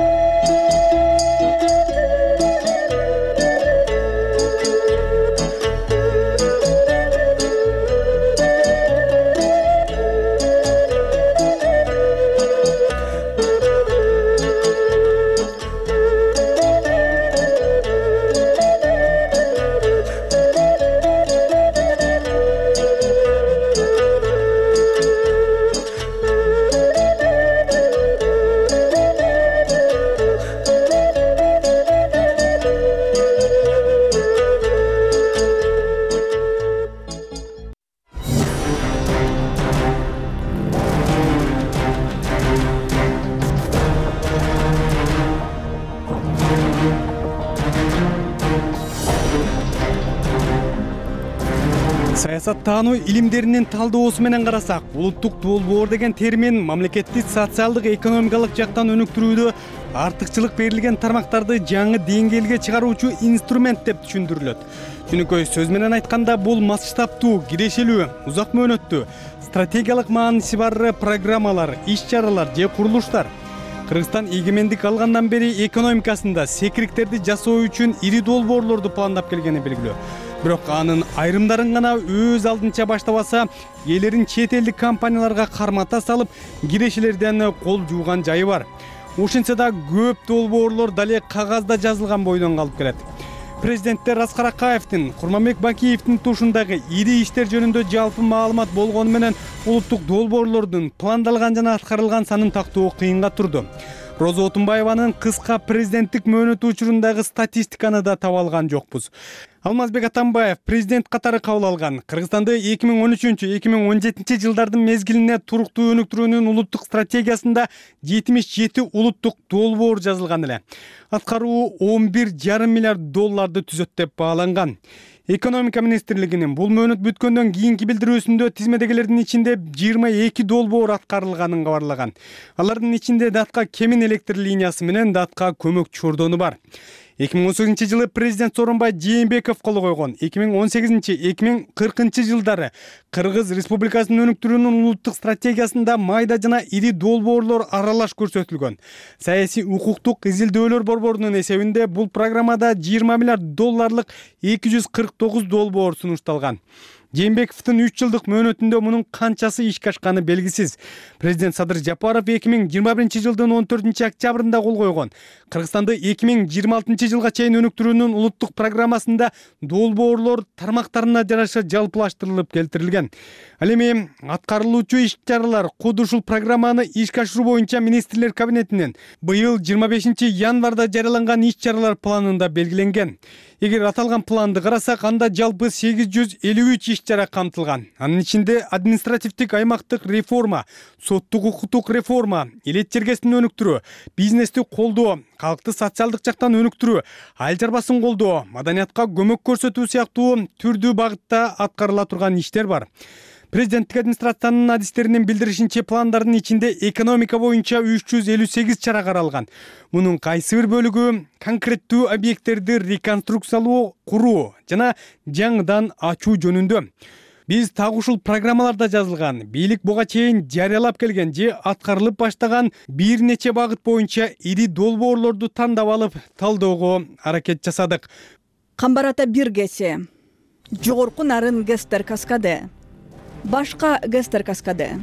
Саясаттануу илимдеринин талдоосу менен карасак, улуттук долбоор деген термин мамлекеттик социалдык экономикалык жактан өнүктүрүүдө артыкчылык берилген тармактарды жаңы деңгээлге чыгаруучу инструмент деп түшүндүрүлөт. Түнүкөй сөз менен айтканда, бул масштабтуу, кирешелүү, узак мөөнөттүү, стратегиялык мааниси бар программалар, иш-чаралар же курулуштар. Кыргызстан эгемендик алгандан бери экономикасында секириктерди жасоо үчүн ири долбоорлорду пландап келгени белгилүү. Бирок анын айрымдарын гана өз алдынча баштабаса, элерин чет элдик компанияларга кармата салып, кирешелерден кол жууган жайы бар. Ошентсе да көп долбоорлор дале кагазда жазылган бойдон калып келет. Президенттер Аскар Акаевдин, Курманбек Бакиевдин тушундагы ири иштер жөнүндө жалпы маалымат болгону менен улуттук долбоорлордун пландалган жана аткарылган санын тактоо кыйынга турду. Роза Отунбаеванын кыска президенттик мөөнөтү учурундагы статистиканы да таба алган жокпуз. Алмазбек Атамбаев президент катары кабыл алган Кыргызстанды эки миң он үчүнчү — эки миң он жетинчи жылдардын мезгилине туруктуу өнүктүрүүнүн улуттук стратегиясында жетимиш жети улуттук долбоор жазылган эле. Аткаруу он бир жарым миллиард долларды түзөт деп бааланган. Экономика министрлигинин бул мөөнөт бүткөндөн кийинки билдирүүсүндө тизмедегилердин ичинде жыйырма эки долбоор аткарылганын кабарлаган. Алардын ичинде датка Кемин электр линиясы менен датка көмөк чордону бар. эки миң он сегизинчи жылы президент Сооронбай Жээнбеков кол койгон эки миң он сегизинчи — эки миң кыркынчы жылдары Кыргыз Республикасынын өнүктүрүүнүн улуттук стратегиясында майда жана ири долбоорлор аралаш көрсөтүлгөн. Саясий укуктук изилдөөлөр борборунун эсебинде бул программада жыйырма миллиард долларлык эки жүз кырк тогуз долбоор сунушталган. Жээнбековдун үч жылдык мөөнөтүндө мунун канчасы ишке ашканы белгисиз. Президент Садыр Жапаров эки миң жыйырма биринчи жылдын он төртүнчү октябрында кол койгон. Кыргызстанды эки миң жыйырма алтынчы жылга чейин өнүктүрүүнүн улуттук программасында долбоорлор тармактарына жараша жалпылаштырылып келтирилген. Ал эми аткарылуучу иш-чаралар куд ушул программаны ишке ашыруу боюнча министрлер кабинетинин быйыл жыйырма бешинчи январда жарыяланган иш-чаралар планында белгиленген. Эгер аталган планды карасак, анда жалпы сегиз жүз элүү үч иш-чара камтылган. Анын ичинде административдик аймактык реформа, соттук укуктук реформа, элет чергесин өнүктүрүү, бизнести колдоо, калкты социалдык жактан өнүктүрүү, айыл чарбасын колдоо, маданиятка көмөк көрсөтүү сыяктуу түрдүү багытта аткарыла турган иштер бар. Президенттик администрациянын адистеринин билдиришинче, пландардын ичинде экономика боюнча үч жүз элүү сегиз чара каралган. Мунун кайсы бир бөлүгү конкреттүү объекттерди реконструкциялоо, куруу жана жаңыдан ачуу жөнүндө. Биз так ушул программаларда жазылган, бийлик буга чейин жарыялап келген же аткарылып баштаган бир нече багыт боюнча ири долбоорлорду тандап алып, талоого аракет жасадык. Камбарата бир кеси, жогорку нарын Гестер каскады, башка Гестер каскады,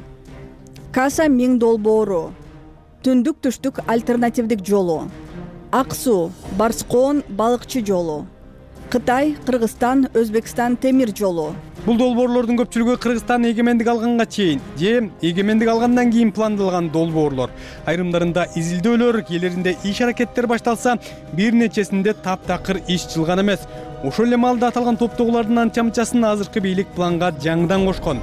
Каса миң долбоору, түндүк түштүк альтернативдик жолу, Ак суу, Барскоон балыкчы жолу, Кытай, Кыргызстан, Өзбекстан темир жолу. Бул долбоорлордун көпчүлүгү Кыргызстан эгемендик алганга чейин же эгемендик алгандан кийин пландалган долбоорлор. Айрымдарында изилдөөлөр, кээлеринде иш аракеттер башталса, бир нечесинде таптакыр иш чылган эмес. Ошол эле маалда аталган топтогулардын анча-мынчасын азыркы бийлик планга жаңыдан кошкон.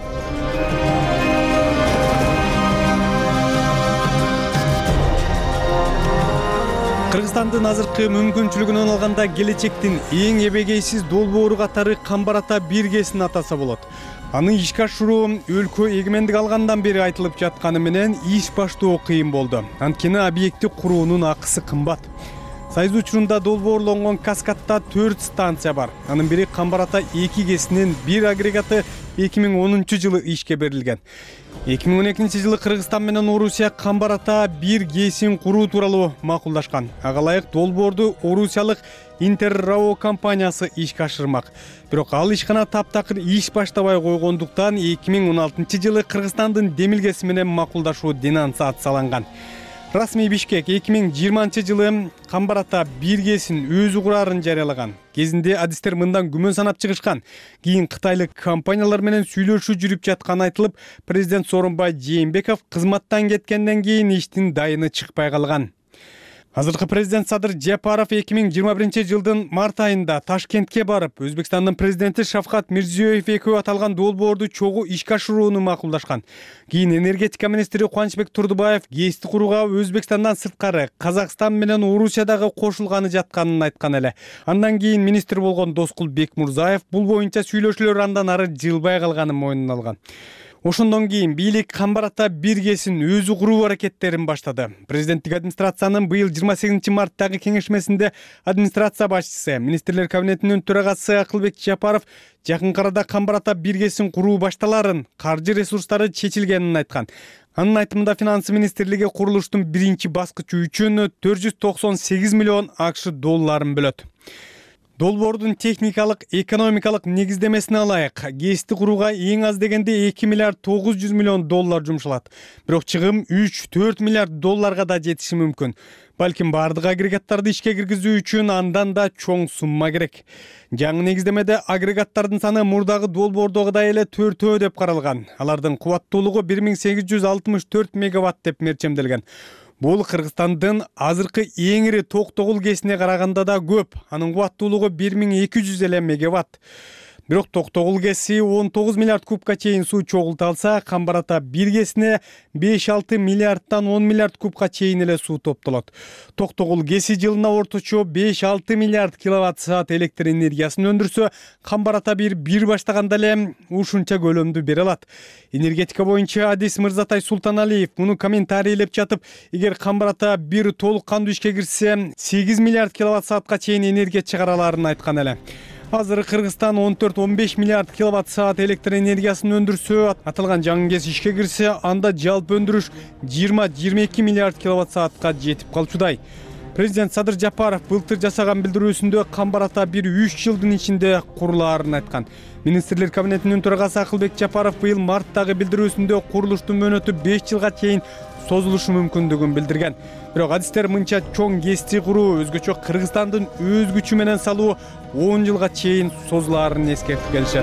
Кыргызстандын азыркы мүмкүнчүлүгүнөн алганда келечектин эң эбегейсиз долбоору катары Камбар ата бир кесин атаса болот. Аны ишке ашыруу өлкө эгемендик алгандан бери айтылып жатканы менен иш баштоо кыйын болду. Анткени объекти куруунун акысы кымбат. Сайыз учурунда долбоорлонгон Каскадта төрт станция бар. Анын бири Камбар ата эки кесинин бир агрегаты эки миң онунчу жылы ишке берилген. эки миң он экинчи жылы Кыргызстан менен Орусия Камбар ата бир кесин куруу тууралуу макулдашкан. Ага ылайык долбоорду орусиялык Интеррао компаниясы ишке ашырмак. Бирок ал ишкана таптакыр иш баштабай койгондуктан эки миң он алтынчы жылы Кыргызстандын демилгеси менен макулдашуу денонсацияланган. Расмий Бишкек эки миң жыйырманчы жылы Камбар ата бир кесин өзү курарын жарыялаган. Кезинде адистер мындан күмөн санап чыгышкан. Кийин кытайлык компаниялар менен сүйлөшүү жүрүп жатканы айтылып, президент Сооронбай Жээнбеков кызматтан кеткенден кийин иштин дайыны чыкпай калган. Азыркы президент Садыр Жапаров эки миң жыйырма биринчи жылдын март айында Ташкентке барып, Өзбекстандын президенти Шавкат Мирзиёев экөө аталган долбоорду чогуу ишке ашырууну макулдашкан. Кийин энергетика министри Кубанычбек Турдубаев ГЭСти курууга Өзбекстандан сырткары Казакстан менен Орусиядагы кошулганы жатканын айткан эле. Андан кийин министр болгон Доскул Бекмурзаев бул боюнча сүйлөшүүлөр андан ары жылбай калганын мойнуна алган. Ошондон кийин бийлик Камбар ата бир кесин өзү куруу аракеттерин баштады. Президенттик администрациянын быйыл жыйырма сегизинчи марттагы кеңешмесинде администрация башчысы, министрлер кабинетинин төрагасы Акылбек Жапаров жакын арада Камбар ата бир кесин куруу башталарын, каржы ресурстары чечилгенин айткан. Анын айтымында финансы министрлиги курулуштун биринчи баскычы үчүн төрт жүз токсон сегиз миллион акш долларын бөлөт. Долбоордун техникалык, экономикалык негиздемесине ылайык ГЭСти курууга эң аз дегенде эки миллиард тогуз жүз миллион доллар жумшалат. Бирок чыгым үч төрт миллиард долларга да жетиши мүмкүн. Балким бардык агрегаттарды ишке киргизүү үчүн андан да чоң сумма керек. Жаңы негиздемеде агрегаттардын саны мурдагы долбоордогудай эле төртөө деп каралган. Алардын кубаттуулугу бир миң сегиз жүз алтымыш төрт мегаватт деп мерчемделген. Бул Кыргызстандын азыркы эң ири Токтогул ГЭСине караганда да көп. Анын кубаттуулугу бир миң эки жүз эле мегаватт. Бирок Токтогул ГЭСи он тогуз миллиард кубка чейин суу чогулта алса, Камбар ата бир ГЭСине беш алты миллиардтан он миллиард кубка чейин эле суу топтолот. Токтогул ГЭСи жылына орточо беш алты миллиард киловатт саат электр энергиясын өндүрсө, Камбар ата бир бир баштаганда эле ушунча көлөмдү бере алат. Энергетика боюнча адис Мырзатай Султаналиев муну комментарийлеп жатып, эгер Камбар ата бир толук кандуу ишке кирсе, сегиз миллиард киловатт саатка чейин энергия чыгара аларын айткан эле. Азыр Кыргызстан он төрт он беш миллиард киловатт саат электр энергиясын өндүрсө, аталган жаңы ГЭС ишке кирсе, анда жалпы өндүрүш жыйырма жыйырма эки миллиард киловатт саатка жетип калчудай. Президент Садыр Жапаров былтыр жасаган билдирүүсүндө Камбар ата бир үч жылдын ичинде курулаарын айткан. Министрлер кабинетинин төрагасы Акылбек Жапаров быйыл марттагы билдирүүсүндө курулуштун мөөнөтү беш жылга чейин созулушу мүмкүндүгүн билдирген. Бирок адистер мынча чоң ГЭСти куруу, өзгөчө Кыргызстандын өз күчү менен салуу он жылга чейин созулаарын эскертип келишет.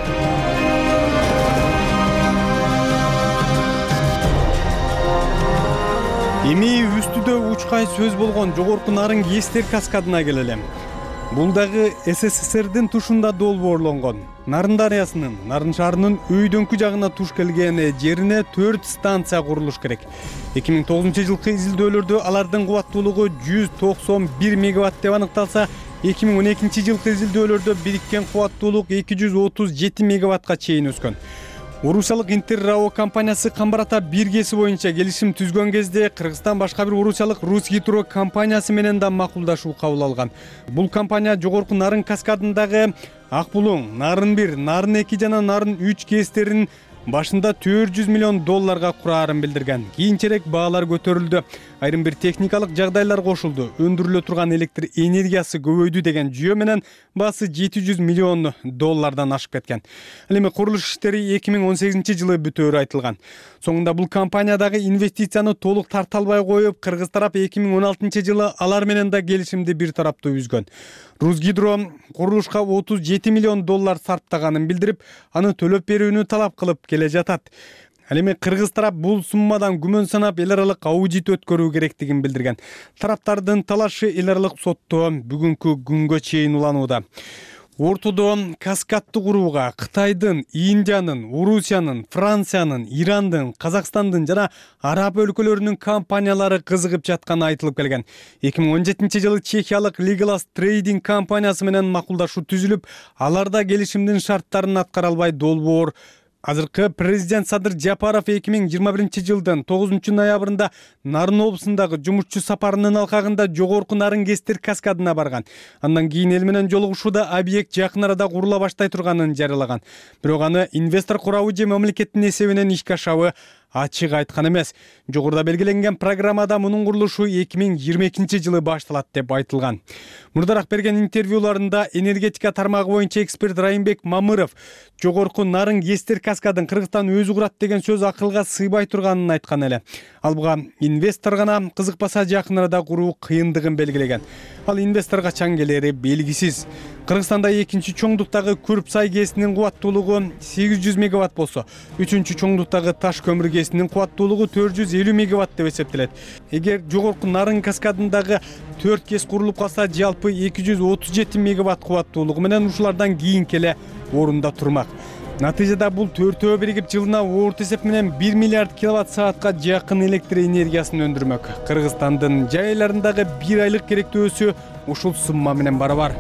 Эми үстүдө учкай сөз болгон жогорку нарын ГЭСтер каскадына келелем. Бул дагы СССРдин тушунда долбоорлонгон. Нарын дарыясынын, Нарын шаарынын өйдөңкү жагына туш келген жерине төрт станция курулуш керек. эки миң тогузунчу жылкы изилдөөлөрдө алардын кубаттуулугу жүз токсон бир мегаватт деп аныкталса, эки миң он экинчи жылкы изилдөөлөрдө бириккен кубаттуулук эки жүз отуз жети мегаваттка чейин өскөн. Орусиялык Интеррао компаниясы Камбар ата бир ГЭСи боюнча келишим түзгөн кезде Кыргызстан башка бир орусиялык Русгидро компаниясы менен да макулдашуу кабыл алган. Бул компания жогорку Нарын каскадындагы Ак Булуң, Нарын бир, Нарын эки жана Нарын үч ГЭСтерин башында төрт жүз миллион долларга курарын билдирген. Кийинчерээк баалар көтөрүлдү. Айрым бир техникалык жагдайлар кошулду. Өндүрүлө турган электр энергиясы көбөйдү деген жүйө менен баасы жети жүз миллион доллардан ашып кеткен. Ал эми курулуш иштери эки миң он сегизинчи жылы бүтөөрү айтылган. Соңунда бул компаниядагы инвестицияны толук тарта албай коюп, кыргыз тарап эки миң он алтынчы жылы алар менен да келишимди бир тараптуу үзгөн. Русгидро курулушка отуз жети миллион доллар сарптаганын билдирип, аны төлөп берүүнү талап кылып келе жатат. Ал эми кыргыз тарап бул суммадан күмөн санап эл аралык аудит өткөрүү керектигин билдирген. Тараптардын талашы эл аралык сотто бүгүнкү күнгө чейин уланууда. ортодо каскадды курууга Кытайдын, Индиянын, Орусиянын, Франциянын, Ирандын, Казакстандын жана араб өлкөлөрүнүн компаниялары кызыгып жатканы айтылып келген. эки миң он жетинчи жылы чехиялык Legalas Trading компаниясы менен макулдашуу түзүлүп, аларда келишимдин шарттарын аткара албай долбоор. Азыркы президент Садыр Жапаров эки миң жыйырма биринчи жылдын тогузунчу ноябрында Нарын облусундагы жумушчу сапарынын алкагында жогорку Нарын Кестер каскадына барган. Андан кийин эл менен жолугушууда объект жакын арада курула баштай турганын жарыялаган. Бирок аны инвестор курабы же мамлекеттин эсебинен ишке ашабы ачык айткан эмес. Жогоруда белгиленген программада мунун курулушу эки миң жыйырма экинчи жылы башталат деп айтылган. Мурдараак берген интервьюларында энергетика тармагы боюнча эксперт Райымбек Мамыров жогорку Нарын Кестер каскадын Кыргызстан өзү курат деген сөз акылга сыйбай турганын айткан эле. Ал буга инвестор гана кызыкпаса жакын арада куруу кыйындыгын белгилеген. Ал инвестор качан келери белгисиз. Кыргызстанда экинчи чоңдуктагы Күрпсай КЭСинин кубаттуулугу сегиз жүз мегаватт болсо, үчүнчү чоңдуктагы Таш көмүр КЭСинин кубаттуулугу төрт жүз элүү мегаватт деп эсептелет. Эгер жогорку Нарын каскадындагы төрт КЭС курулуп калса, жалпы эки жүз отуз жети мегаватт кубаттуулугу менен ушулардан кийинки эле орунда турмак. Натыйжада бул төртөө биригип жылына орто эсеп менен бир миллиард киловатт саатка жакын электр энергиясын өндүрмөк. Кыргызстандын жайларындагы бир айлык керектөөсү ушул сумма менен барабар.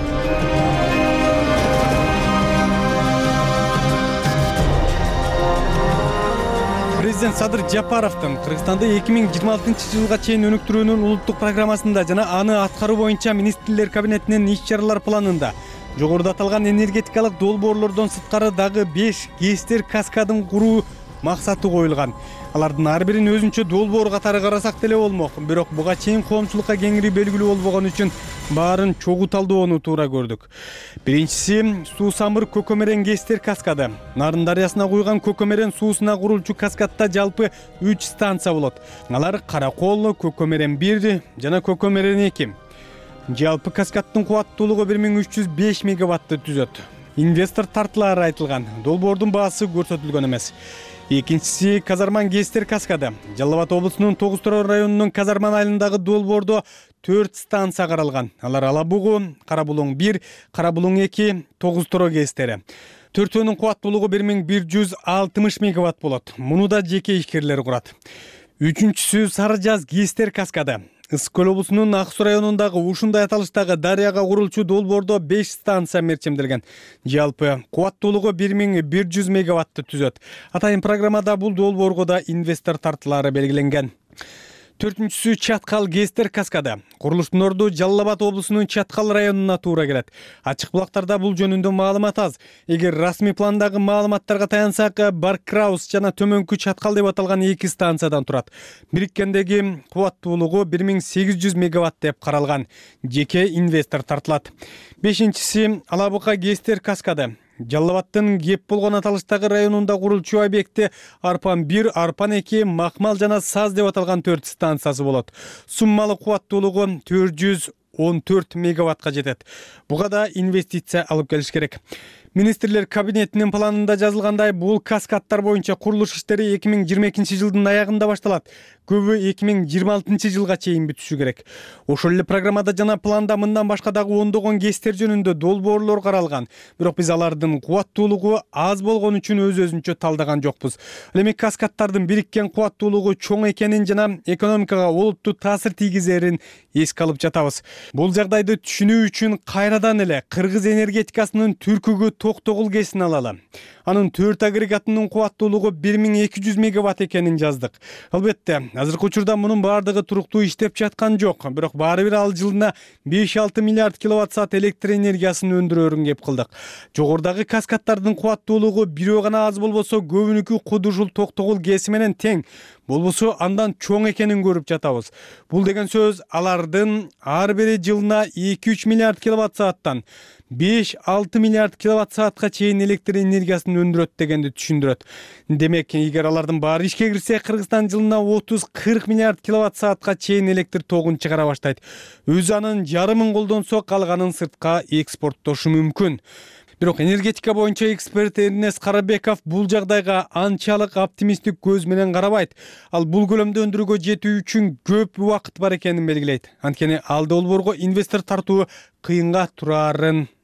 Президент Садыр Жапаровдун Кыргызстанды эки миң жыйырма алтынчы жылга чейин өнүктүрүүнүн улуттук программасында жана аны аткаруу боюнча министрлер кабинетинин иш-чаралар планында жогоруда аталган энергетикалык долбоорлордон сырткары дагы беш КЭСтер каскадын куруу максаты коюлган. Алардын ар бирин өзүнчө долбоор катары карасак деле болмок. Бирок буга чейин коомчулукка кеңири белгилүү болбогон үчүн баарын чогуу талдоону туура көрдүк. Биринчиси суу самыр Көкөмерен КЭСтер каскады. Нарын дарыясына куйган Көкөмерен суусуна курулчу каскадта жалпы үч станция болот. Алар Каракол, Көкөмерен бир жана Көкөмерен эки. Жалпы каскаддын кубаттуулугу бир миң үч жүз беш мегаватты түзөт. Инвестор тартылары айтылган. Долбоордун баасы көрсөтүлгөн эмес. Экинчиси Казарман КЭСтер каскады. Жалал Абад облусунун Тогуз Туроо районунун Казарман айылындагы долбоордо төрт станция каралган. Алар Алабугу, Карабулуң бир, Карабулуң эки, Тогуз Туроо КЭСтери. Төртөөнүн кубаттуулугу бир миң бир жүз алтымыш мегаватт болот. Муну да жеке ишкерлер курат. Үчүнчүсү Сары Жаз КЭСтер каскады. Ысык көл облусунун Ак Суу районундагы ушундай аталыштагы дарыяга курулчу долбоордо беш станция мерчемделген. Жалпы кубаттуулугу бир миң бир жүз мегаватты түзөт. Атайын программада бул долбоорго да инвестор тартылары белгиленген. Төртүнчүсү Чаткал КЭСтер каскады. Курулуштун орду Жалал Абад облусунун Чаткал районуна туура келет. Ачык булактарда бул жөнүндө маалымат аз. Эгер расмий пландагы маалыматтарга таянсак, Баркраус жана Төмөнкү Чаткал деп аталган эки станциядан турат. Бириккендеги кубаттуулугу бир миң сегиз жүз мегаватт деп каралган. Жеке инвестор тартылат. Бешинчиси Алабука КЭСтер каскады. Жалал Абадтын кеп болгон аталыштагы районунда курулчу объекти Арпан бир, Арпан эки, Макмал жана Саз деп аталган төрт станциясы болот. Суммалык кубаттуулугу төрт жүз он төрт мегаваттка жетет. Буга да инвестиция алып келиш керек. Министрлер кабинетинин планында жазылгандай, бул каскадтар боюнча курулуш иштери эки миң жыйырма экинчи жылдын аягында башталат. Көбү эки миң жыйырма алтынчы жылга чейин бүтүшү керек. Ошол эле программада жана планда мындан башка дагы ондогон КЭСтер жөнүндө долбоорлор каралган. Бирок биз алардын кубаттуулугу аз болгон үчүн өз өзүнчө талдаган жокпуз. Ал эми каскадтардын бириккен кубаттуулугу чоң экенин жана экономикага олуттуу таасир тийгизерин эске алып жатабыз. Бул жагдайды түшүнүү үчүн кайрадан эле Кыргыз энергетикасынын түркүгү Токтогул КЭСин алалы. Анын төрт агрегатынын кубаттуулугу бир миң эки жүз мегаватт экенин жаздык. Албетте, азыркы учурда мунун баардыгы туруктуу иштеп жаткан жок. Бирок баары бир ал жылына беш алты миллиард киловатт саат электр энергиясын өндүрөрүн кеп кылдык. Жогорудагы каскадтардын кубаттуулугу бирөө гана аз болбосо көбүнүкү Кудушул Токтогул КЭСи менен тең. Болбосо андан чоң экенин көрүп жатабыз. Бул деген сөз алардын ар бири жылына эки үч миллиард киловатт сааттан беш алты миллиард киловатт саатка чейин электр энергиясын өндүрөт дегенди түшүндүрөт. Демек, эгер алардын баары ишке кирсе, Кыргызстан жылына отуз кырк миллиард киловатт саатка чейин электр тогун чыгара баштайт. Өзү анын жарымын колдонсо, калганын сыртка экспорттошу мүмкүн. Бирок энергетика боюнча эксперт Эрнест Карабеков бул жагдайга анчалык оптимисттик көз менен карабайт. Ал бул көлөмдө өндүрүүгө жетүү үчүн көп убакыт бар экенин белгилейт. Анткени ал долбоорго инвестор тартуу кыйынга турарын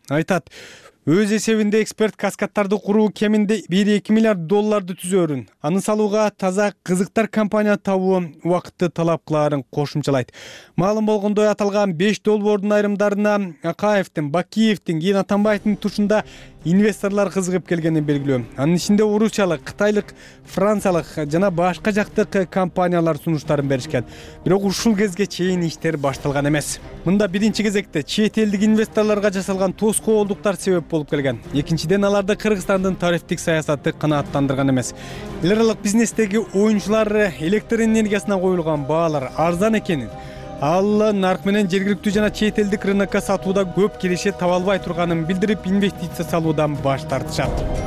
айтат, өз эсебинде эксперт каскадтарды куруу кеминде бир эки миллиард долларды түзөөрүн, аны салууга таза кызыктар компания табуу убакытты талап кылаарын кошумчалайт. Маалым болгондой, аталган беш долбоордун айрымдарына Акаевдин, Бакиевдин, кийин Атамбаевдин тушунда инвесторлор кызыгып келгени белгилүү. Анын ичинде орусчалык, кытайлык, франциялык жана башка жактык компаниялар сунуштарын беришкен. Бирок ушул кезге чейин иштер башталган эмес. Мында биринчи кезекте чет элдик инвесторлорго жасалган тоскоолдуктар себеп болуп келген. Экинчиден, аларды Кыргызстандын тарифтик саясаты канааттандырган эмес. Эл аралык бизнестеги оюнчулар электр энергиясына коюлган баалар арзан экенин, ал нарк менен жергиликтүү жана чет элдик рынокко сатууда көп киреше таба албай турганын билдирип, инвестиция салуудан баш тартышат.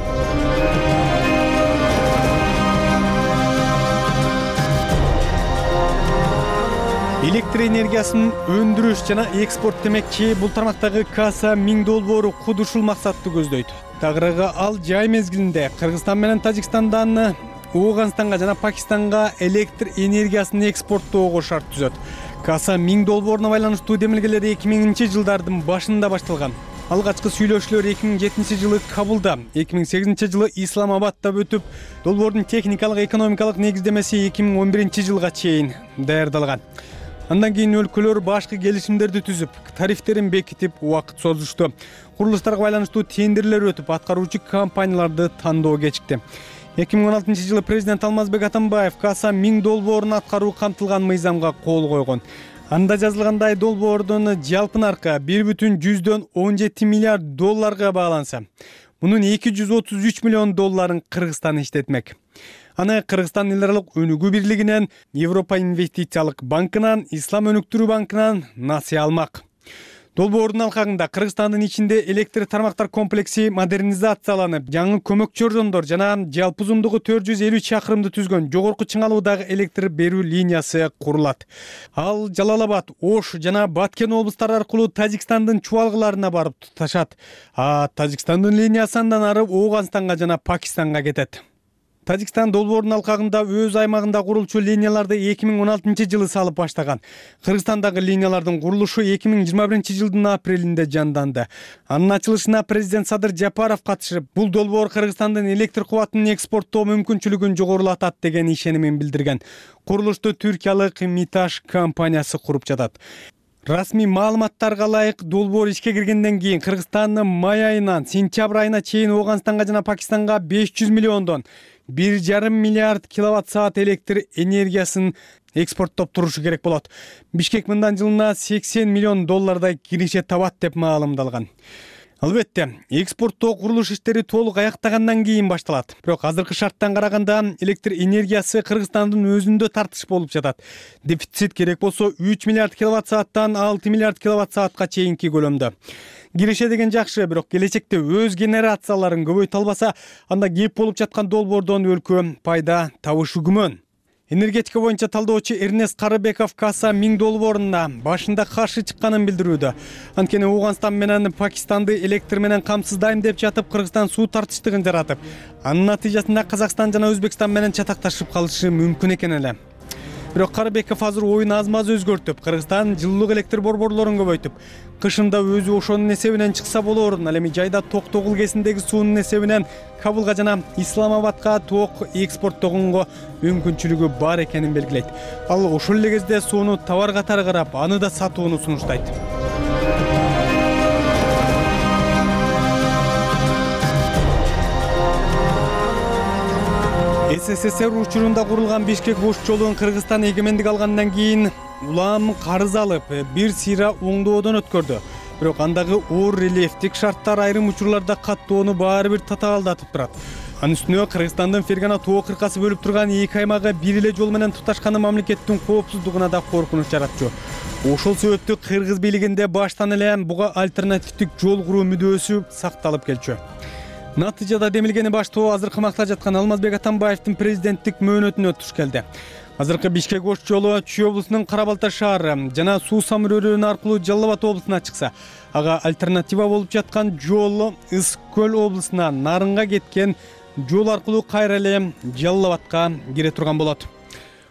Электр энергиясын өндүрүш жана экспорт демекчи, бул тармактагы касса миң долбоору куд ушул максатты көздөйт. Тагыраагы ал жай мезгилинде Кыргызстан менен Тажикстандан Ооганстанга жана Пакистанга электр энергиясын экспорттоого шарт түзөт. Касса миң долбооруна байланыштуу демилгелер эки миңинчи жылдардын башында башталган. Алгачкы сүйлөшүүлөр эки миң жетинчи жылы Кабулда, эки миң сегизинчи жылы Исламабадта өтүп, долбоордун техникалык экономикалык негиздемеси эки миң он биринчи жылга чейин даярдалган. Андан кийин өлкөлөр башкы келишимдерди түзүп, тарифтерин бекитип, убакыт созушту. Курулуштарга байланыштуу тендерлер өтүп, аткаруучу компанияларды тандоо кечикти. эки миң он алтынчы жылы президент Алмазбек Атамбаев касса миң долбоорун аткаруу камтылган мыйзамга кол койгон. Анда жазылгандай, долбоордун жалпы наркы бир бүтүн жүздөн он жети миллиард долларга бааланса, мунун эки жүз отуз үч миллион долларын Кыргызстан иштетмек. Аны Кыргызстан эл аралык өнүгүү бирлигинен, Европа инвестициялык банкынан, Ислам өнүктүрүү банкынан насыя алмак. Долбоордун алкагында Кыргызстандын ичинде электр тармактар комплекси модернизацияланып, жаңы көмөк чордондор жана жалпы узундугу төрт жүз элүү чакырымды түзгөн жогорку чыңалуудагы электр берүү линиясы курулат. Ал Жалал-Абад, Ош жана Баткен облустары аркылуу Тажикстандын чубалгыларына барып туташат. А Тажикстандын линиясы андан ары Ооганстанга жана Пакистанга кетет. Тажикстан долбоордун алкагында өз аймагында курулчу линияларды эки миң он алтынчы жылы салып баштаган. Кыргызстандагы линиялардын курулушу эки миң жыйырма биринчи жылдын апрелинде жанданды. Анын ачылышына президент Садыр Жапаров катышып, бул долбоор Кыргызстандын электр кубатын экспорттоо мүмкүнчүлүгүн жогорулатат деген ишенимин билдирген. Курулушту түркиялык Миташ компаниясы куруп жатат. Расмий маалыматтарга ылайык, долбоор ишке киргенден кийин Кыргызстан май айынан сентябрь айына чейин Ооганстанга жана Пакистанга беш жүз миллиондон бир жарым миллиард киловатт саат электр энергиясын экспорттоп турушу керек болот. Бишкек мындан жылына сексен миллион доллардай киреше табат деп маалымдалган. Албетте, экспорттоо курулуш иштери толук аяктагандан кийин башталат. Бирок азыркы шарттан караганда электр энергиясы Кыргызстандын өзүндө тартыш болуп жатат. Дефицит керек болсо үч миллиард киловатт сааттан алты миллиард киловатт саатка чейинки көлөмдө. Киреше деген жакшы, бирок келечекте өз генерацияларын көбөйтө албаса, анда кеп болуп жаткан долбоордон өлкө пайда табышы күмөн. Энергетика боюнча талдоочу Эрнест Карыбеков касса миң долбооруна башында каршы чыкканын билдирүүдө. Анткени Ооганстан менен Пакистанды электр менен камсыздайм деп жатып, Кыргызстан суу тартыштыгын жаратып, анын натыйжасында Казакстан жана Өзбекстан менен чатакташып калышы мүмкүн экен эле. Бирок Карыбеков азыр оюн аз-маз өзгөртүп, Кыргызстан жылуулук электр борборлорун көбөйтүп, кышында өзү ошонун эсебинен чыкса болоорун, ал эми жайда токтогул кезиндеги суунун эсебинен Кабулга жана Исламабадка ток экспорттогонго мүмкүнчүлүгү бар экенин белгилейт. Ал ошол эле кезде сууну товар катары карап, аны да сатууну сунуштайт. СССР учурунда курулган Бишкек бош жолун Кыргызстан эгемендик алгандан кийин улам карыз алып, бир сыйра оңдоодон өткөрдү. Бирок андагы оор рельефтик шарттар айрым учурларда каттоону баары бир татаалдатып турат. Анын үстүнө Кыргызстандын Фергана тоо кыркасы бөлүп турган эки аймагы бир эле жол менен туташканы мамлекеттин коопсуздугуна да коркунуч жаратчу. Ошол себептүү Кыргыз бийлигинде баштан эле буга альтернативдик жол куруу мүдөөсү сакталып келчү. Натыйжада демилгени баштоо азыр камакта жаткан Алмазбек Атамбаевдин президенттик мөөнөтүнө туш келди. Азыркы Бишкек бош жолу Чүй облусунун Кара-Балта шаары жана Суу самыр аркылуу Жалал-Абад облусуна чыкса, ага альтернатива болуп жаткан жол Ыс Көл облусуна Нарынга кеткен жол аркылуу кайра эле Жалал-Абадка кире турган болот.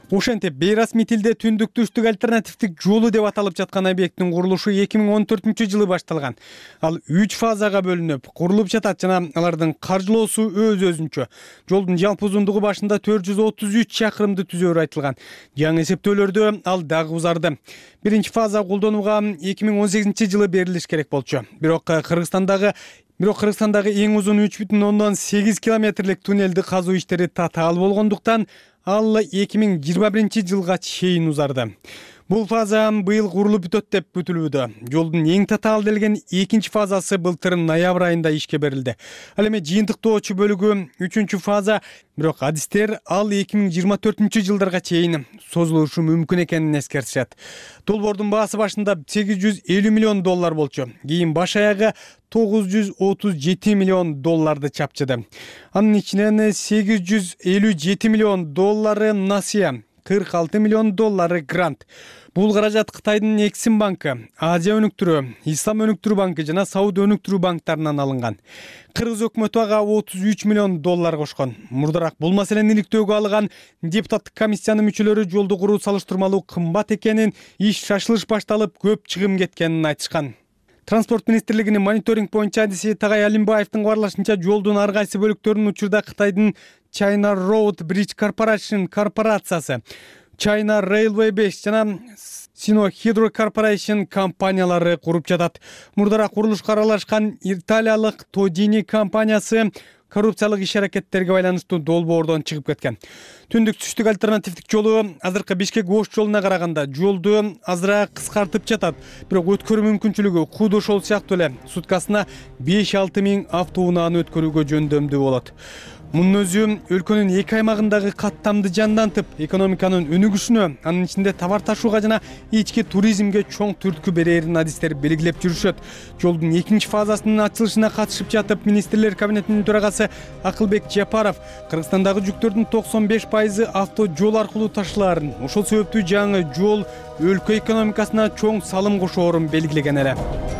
Ошентип бейрасмий тилде түндүк түштүк альтернативдик жолу деп аталып жаткан объекттин курулушу эки миң он төртүнчү жылы башталган. Ал үч фазага бөлүнүп курулуп жатат жана алардын каржылоосу өз өзүнчө. Жолдун жалпы узундугу башында төрт жүз отуз үч чакырымды түзөөрү айтылган. Жаңы эсептөөлөрдө ал дагы узарды. Биринчи фаза колдонууга эки миң он сегизинчи жылы берилиш керек болчу. Бирок Кыргызстандагы Бирок Кыргызстандагы эң узун үч бүтүн ондон сегиз километрлик туннелди казуу иштери татаал болгондуктан ал эки миң жыйырма биринчи жылга чейин узарды. Бул фаза быйыл курулуп бүтөт деп күтүлүүдө. Жолдун эң татаал делген экинчи фазасы былтыр ноябрь айында ишке берилди. Ал эми жыйынтыктоочу бөлүгү үчүнчү фаза, бирок адистер ал эки миң жыйырма төртүнчү жылдарга чейин созулушу мүмкүн экенин эскертишет. Долбоордун баасы башында сегиз жүз элүү миллион доллар болчу. Кийин баш аягы тогуз жүз отуз жети миллион долларды чапчыды. Анын ичинен сегиз жүз элүү жети миллион доллары насыя, кырк алты миллион доллары грант. Бул каражат Кытайдын Эксим банкы, Азия өнүктүрүү, Ислам өнүктүрүү банкы жана Сауд өнүктүрүү банктарынан алынган. Кыргыз өкмөтү ага отуз үч миллион доллар кошкон. Мурдараак бул маселени иликтөөгө алган депутаттык комиссиянын мүчөлөрү жолду куруу салыштырмалуу кымбат экенин, иш шашылыш башталып көп чыгым кеткенин айтышкан. Транспорт министрлигинин мониторинг боюнча адиси Тагай Алимбаевдин кабарлашынча, жолдун ар кайсы бөлүктөрүнүн учурда Кытайдын China Road Bridge Corporation корпорациясы, China Railway беш жана Sino Hydro Corporation компаниялары куруп жатат. Мурдараак курулушка аралашкан италиялык Todini компаниясы коррупциялык иш-аракеттерге байланыштуу долбоордон чыгып кеткен. Түндүк түштүк альтернативдик жолу азыркы Бишкек Ош жолуна караганда жолду азыраак кыскартып жатат. Бирок өткөрүү мүмкүнчүлүгү Кууд ошол сыяктуу эле суткасына беш алты миң автоунааны өткөрүүгө жөндөмдүү болот. Мунун өзү өлкөнүн эки аймагындагы каттамды жандантып, экономиканын өнүгүшүнө, анын ичинде товар ташууга жана ички туризмге чоң түрткү берерин адистер белгилеп жүрүшөт. Жолдун экинчи фазасынын ачылышына катышып жатып, министрлер кабинетинин төрагасы Акылбек Жапаров Кыргызстандагы жүктөрдүн токсон беш пайызы авто жол аркылуу ташылаарын, ошол себептүү жаңы жол өлкө экономикасына чоң салым кошоорун белгилеген эле.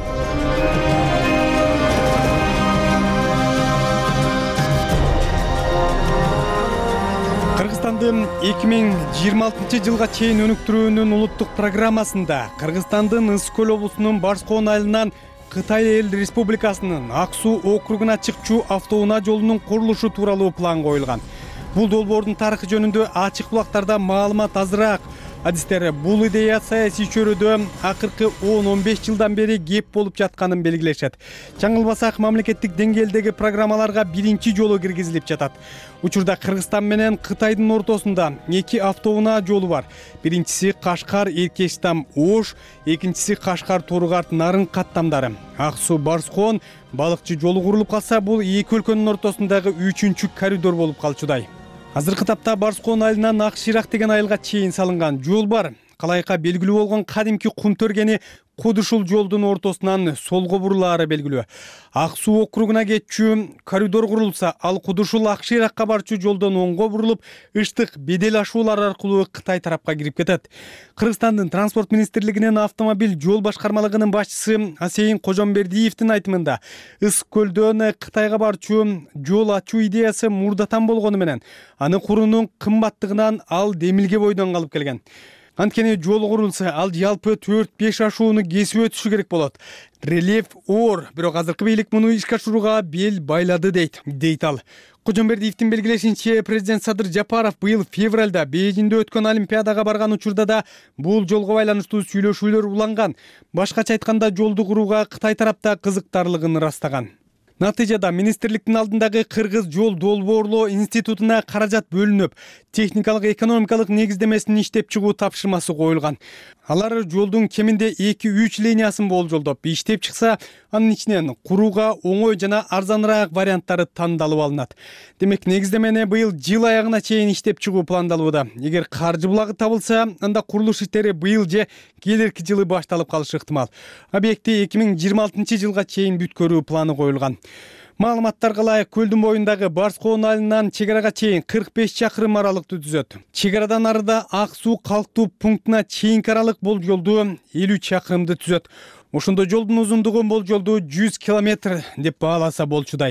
Кыргызстандын эки миң жыйырма алтынчы жылга чейин өнүктүрүүнүн улуттук программасында Кыргызстандын Ысык көл облусунун Барскон айылынан Кытай Эл Республикасынын Ак Суу округуна чыкчу автоунаа жолунун курулушу тууралуу план коюлган. Бул долбоордун тарыхы жөнүндө ачык булактарда маалымат азыраак. Адистер бул идея саясий чөйрөдө акыркы он он беш жылдан бери кеп болуп жатканын белгилешет. Чаңылбасак мамлекеттик деңгээлдеги программаларга биринчи жолу киргизилип жатат. Учурда Кыргызстан менен Кытайдын ортосунда эки автоунаа жолу бар. Биринчиси Кашкар Эркештам Ош, экинчиси Кашкар Торугарт Нарын каттамдары. Ак Суу Барскон балыкчы жолу курулуп калса, бул эки өлкөнүн ортосундагы үчүнчү коридор болуп калчудай. Азыркы тапта Барскон айылынан Ак Шыйрак деген айылга чейин салынган жол бар. Калайка белгилүү болгон кадимки кум төргени Кууд ушул жолдун ортосунан солго бурулаары белгилүү. Ак Суу округуна кетчү коридор курулса, ал Кууд ушул Ак Шыйракка барчу жолдон оңго бурулуп, ыштык бедел ашуулар аркылуу Кытай тарапка кирип кетет. Кыргызстандын транспорт министрлигинин автомобиль жол башкармалыгынын башчысы Асейин Кожомбердиевдин айтымында, Ысык көлдөн Кытайга барчу жол ачуу идеясы мурдатан болгону менен, аны куруунун кымбаттыгынан ал демилге бойдон калып келген. Анткени жол курулса, ал жалпы төрт беш ашууну кесип өтүшү керек болот. Рельеф оор, бирок азыркы бийлик муну ишке ашырууга бел байлады дейт, дейт ал. Кожомбердиевдин белгилешинче, президент Садыр Жапаров быйыл февралда Бейжиңде өткөн Олимпиадага барган учурда да бул жолго байланыштуу сүйлөшүүлөр уланган. Башкача айтканда, жолду курууга Кытай тарапта кызыктарлыгын ырастаган. Натыйжада министрликтин алдындагы Кыргыз жол долбоорлоо институтуна каражат бөлүнүп, техникалык экономикалык негиздемесин иштеп чыгуу тапшырмасы коюлган. Алар жолдун кеминде эки үч линиясын болжолдоп иштеп чыкса, анын ичинен курууга оңой жана арзаныраак варианттары тандалып алынат. Демек, негиздемени быйыл жыл аягына чейин иштеп чыгуу пландалууда. Эгер каржы булагы табылса, анда курулуш иштери быйыл же келерки жылы башталып калышы ыктымал. Объекти эки миң жыйырма алтынчы жылга чейин бүткөрүү планы коюлган. Маалыматтарга ылайык, көлдүн боюндагы Барскон айылынан чек арага чейин кырк беш чакырым аралыкты түзөт. Чек арадан арыда Ак Суу калктуу пунктуна чейинки аралык болжолду элүү чакырымды түзөт. Ошондо жолдун узундугу болжолду жүз километр деп бааласа болчудай.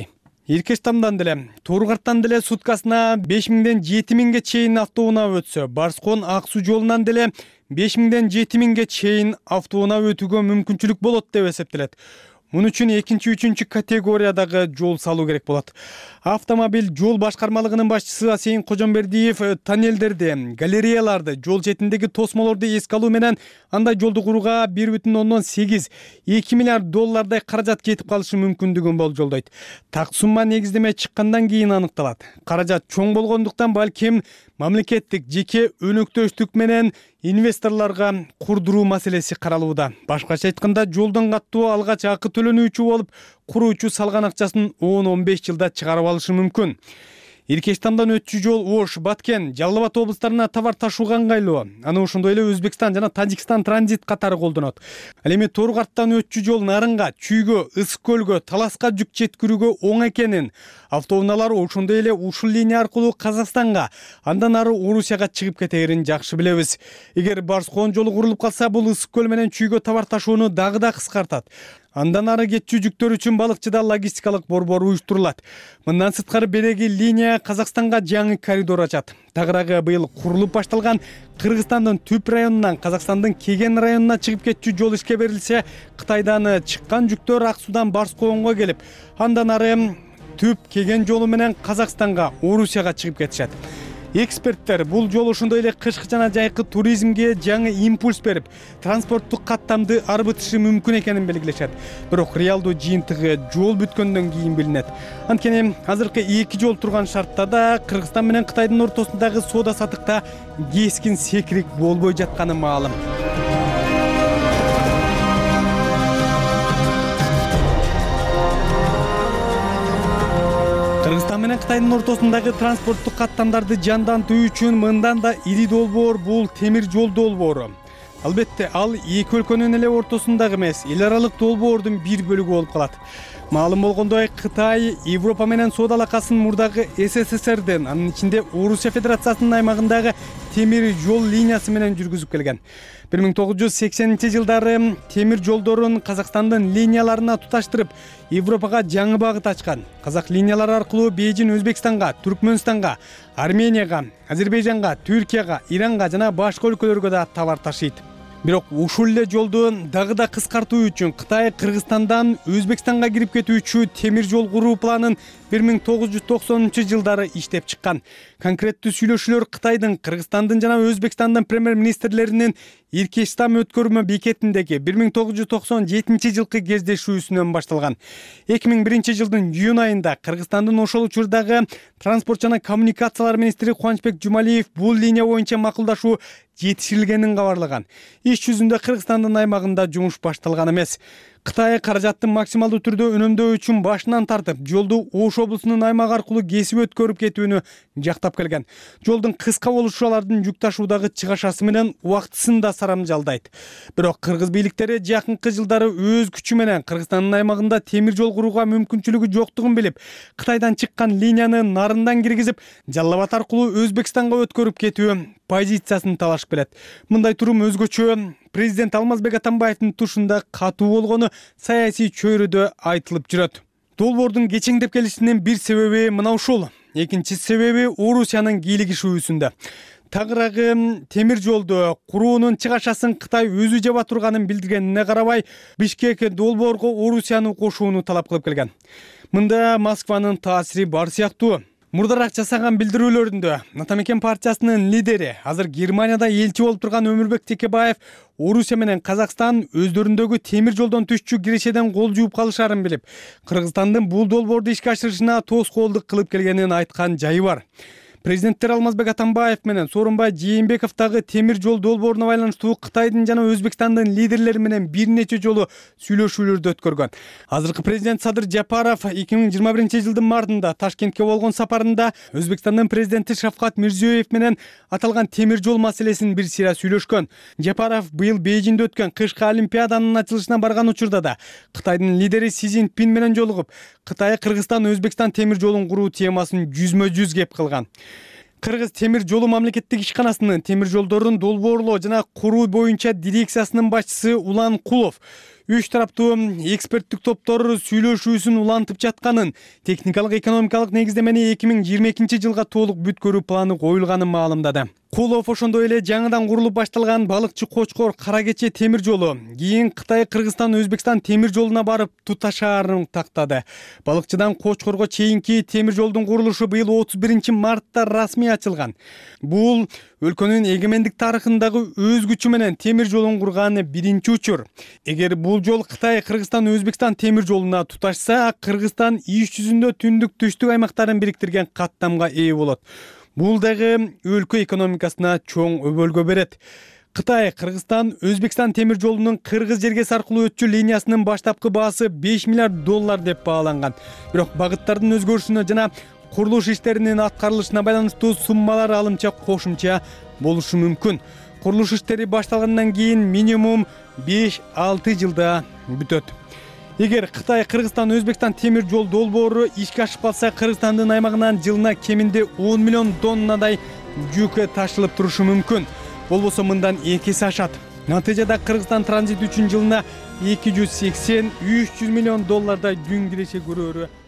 Иркештамдан деле Тургарттан деле суткасына беш миңден жети миңге чейин автоунаа өтсө, Барскон Ак Суу жолунан деле беш миңден жети миңге чейин автоунаа өтүүгө мүмкүнчүлүк болот деп эсептелет. Муну үчүн экинчи, үчүнчү категориядагы жол салуу керек болот. Автомобиль жол башкармалыгынын башчысы Асейин Кожомбердиев тоннелдерди, галереяларды, жол четиндеги тосмолорду эске алуу менен андай жолду курууга бир бүтүн ондон сегиз эки миллиард доллардай каражат кетип калышы мүмкүндүгүн болжолдойт. Так сумма негиздеме чыккандан кийин аныкталат. Каражат чоң болгондуктан балким мамлекеттик жеке өнөктөштүк менен инвесторлорго курдуруу маселеси каралууда. Башкача айтканда, жолдон каттуу алгач акы төлөнүүчү болуп, куруучу салган акчасын он он беш жылда чыгарып алышы мүмкүн. Иркештамдан өтчү жол Ош, Баткен, Жалал Абад облустарына товар ташууга ыңгайлуу. Аны ошондой эле Өзбекстан жана Тажикстан транзит катары колдонот. Ал эми Торгарттан өтчү жол Нарынга, Чүйгө, Ысык көлгө, Таласка жүк жеткирүүгө оң экенин, автоунаалар ошондой эле ушул линия аркылуу Казакстанга, андан ары Орусияга чыгып кетерин жакшы билебиз. Эгер Барскон жолу курулуп калса, бул Ысык көл менен Чүйгө товар ташууну дагы да кыскартат. Андан ары кетчү жүктөр үчүн балыкчыда логистикалык борбор уюштурулат. Мындан сырткары береги линия Казакстанга жаңы коридор ачат. Тагыраагы быйыл курулуп башталган Кыргызстандын Түп районунан Казакстандын Кеген районуна чыгып кетчү жол ишке берилсе, Кытайдан чыккан жүктөр Ак Суудан Барсконго келип, андан ары Түп Кеген жолу менен Казакстанга, Орусияга чыгып кетишет. Эксперттер бул жол ошондой эле кышкы жана жайкы туризмге жаңы импульс берип, транспорттук каттамды арбытышы мүмкүн экенин белгилешет. Бирок реалдуу жыйынтыгы жол бүткөндөн кийин билинет. Анткени азыркы эки жол турган шартта да Кыргызстан менен Кытайдын ортосундагы соода сатыкта кескин секирик болбой жатканы маалым. Кыргызстан менен Кытайдын ортосундагы транспорттук каттамдарды жандантуу үчүн мындан да ири долбоор бул темир жол долбоору. Албетте, ал эки өлкөнүн эле ортосундагы эмес, эл аралык долбоордун бир бөлүгү болуп калат. Маалым болгондой, Кытай Европа менен соода алакасын мурдагы СССРден, анын ичинде Орусия Федерациясынын аймагындагы темир жол линиясы менен жүргүзүп келген. бир миң тогуз жүз сексенинчи жылдары темир жолдорун Казакстандын линияларына туташтырып, Европага жаңы багыт ачкан. Казак линиялары аркылуу Бейжин Өзбекстанга, Түркмөнстанга, Арменияга, Азербайжанга, Түркияга, Иранга жана башка өлкөлөргө да товар ташыйт. Бирок ушул эле жолду дагы да кыскартуу үчүн Кытай Кыргызстандан Өзбекстанга кирип кетүүчү темир жол куруу планын бир миң тогуз жүз токсонунчу жылдары иштеп чыккан. Конкреттүү сүйлөшүүлөр Кытайдын, Кыргызстандын жана Өзбекстандын премьер-министрлеринин Иркештам өткөрмө бекетиндеги бир миң тогуз жүз токсон жетинчи жылкы кездешүүсүнөн башталган. эки миң биринчи жылдын июнь айында Кыргызстандын ошол учурдагы транспорт жана коммуникациялар министри Кубанычбек Жумалиев бул линия боюнча макулдашуу жетишилгенин кабарлаган. Иш жүзүндө Кыргызстандын аймагында жумуш башталган эмес. Кытай каражаттын максималдуу түрдө үнөмдөө үчүн башынан тартып, жолду Ош облусунун аймагы аркылуу кесип өткөрүп кетүүнү жактап келген. Жолдун кыска болушу алардын жүк ташуудагы чыгашасы менен убактысын да сарамжалдайт. Бирок кыргыз бийликтери жакынкы жылдары өз күчү менен Кыргызстандын аймагында темир жол курууга мүмкүнчүлүгү жоктугун билип, Кытайдан чыккан линияны Нарындан киргизип, Жалал Абад аркылуу Өзбекстанга өткөрүп кетүү позициясын талашып келет. Мындай турум өзгөчө президент Алмазбек Атамбаевдин тушунда катуу болгону саясий чөйрөдө айтылып жүрөт. Долбоордун кечеңдеп келишинин бир себеби мына ушул. Экинчи себеби Орусиянын кийлигишүүсүндө. Тагыраагы темир жолду куруунун чыгашасын Кытай өзү жаба турганын билдиргенине карабай, Бишкек долбоорго Орусияны кошууну талап кылып келген. Мында Москванын таасири бар сыяктуу. Мурдараак жасаган билдирүүлөрүндө Атамекен партиясынын лидери, азыр Германияда элчи болуп турган Өмүрбек Текебаев, Орусия менен Казакстан өздөрүндөгү темир жолдон түшчү кирешеден кол жууп калышарын билип, Кыргызстандын бул долбоорду ишке ашырышына тоскоолдук кылып келгенин айткан жайы бар. Президенттер Алмазбек Атамбаев менен Сооронбай Жээнбеков дагы темир жол долбооруна байланыштуу Кытайдын жана Өзбекстандын лидерлери менен бир нече жолу сүйлөшүүлөрдү өткөргөн. Азыркы президент Садыр Жапаров эки миң жыйырма биринчи жылдын мартында Ташкентке болгон сапарында Өзбекстандын президенти Шавкат Мирзиёев менен аталган темир жол маселесин бир сыйра сүйлөшкөн. Жапаров быйыл Бейжиңде өткөн кышкы олимпиаданын ачылышына барган учурда да Кытайдын лидери Си Цзиньпин менен жолугуп, Кытай Кыргызстан Өзбекстан темир жолун куруу темасын жүзмө жүз кеп кылган. Кыргыз темир жолу мамлекеттик ишканасынын темир жолдорун долбоорлоо жана куруу боюнча дирекциясынын башчысы Улан Кулов үч тараптуу эксперттик топтор сүйлөшүүсүн улантып жатканын, техникалык экономикалык негиздемени эки миң жыйырма экинчи жылга толук бүткөрүү планы коюлганын маалымдады. Кулов ошондой эле жаңыдан курулуп башталган балыкчы Кочкор Кара Кече темир жолу кийин Кытай, Кыргызстан, Өзбекстан темир жолуна барып туташаарын тактады. Балыкчыдан Кочкорго чейинки темир жолдун курулушу быйыл отуз биринчи мартта расмий ачылган. Бул өлкөнүн эгемендик тарыхындагы өзгөчө менен темир жолун курган биринчи учур. Эгер бул жол Кытай, Кыргызстан, Өзбекстан темир жолуна туташса, Кыргызстан иш жүзүндө түндүк түштүк аймактарын бириктирген каттамга ээ болот. Бул дагы өлкө экономикасына чоң өбөлгө берет. Кытай, Кыргызстан, Өзбекстан темир жолунун Кыргыз Жергес аркылуу өтчү линиясынын баштапкы баасы беш миллиард доллар деп бааланган. Бирок багыттардын өзгөрүшүнө жана курулуш иштеринин аткарылышына байланыштуу суммалар алымча кошумча болушу мүмкүн. Курулуш иштери башталгандан кийин минимум беш алты жылда бүтөт. Эгер Кытай, Кыргызстан, Өзбекстан темир жол долбоору ишке ашып калса, Кыргызстандын аймагынан жылына кеминде он миллион тоннадай жүк ташылып турушу мүмкүн. Болбосо мындан эки эсе ашат. Натыйжада Кыргызстан транзит үчүн жылына эки жүз сексен үч жүз миллион доллардай жүн киреше көрөөрү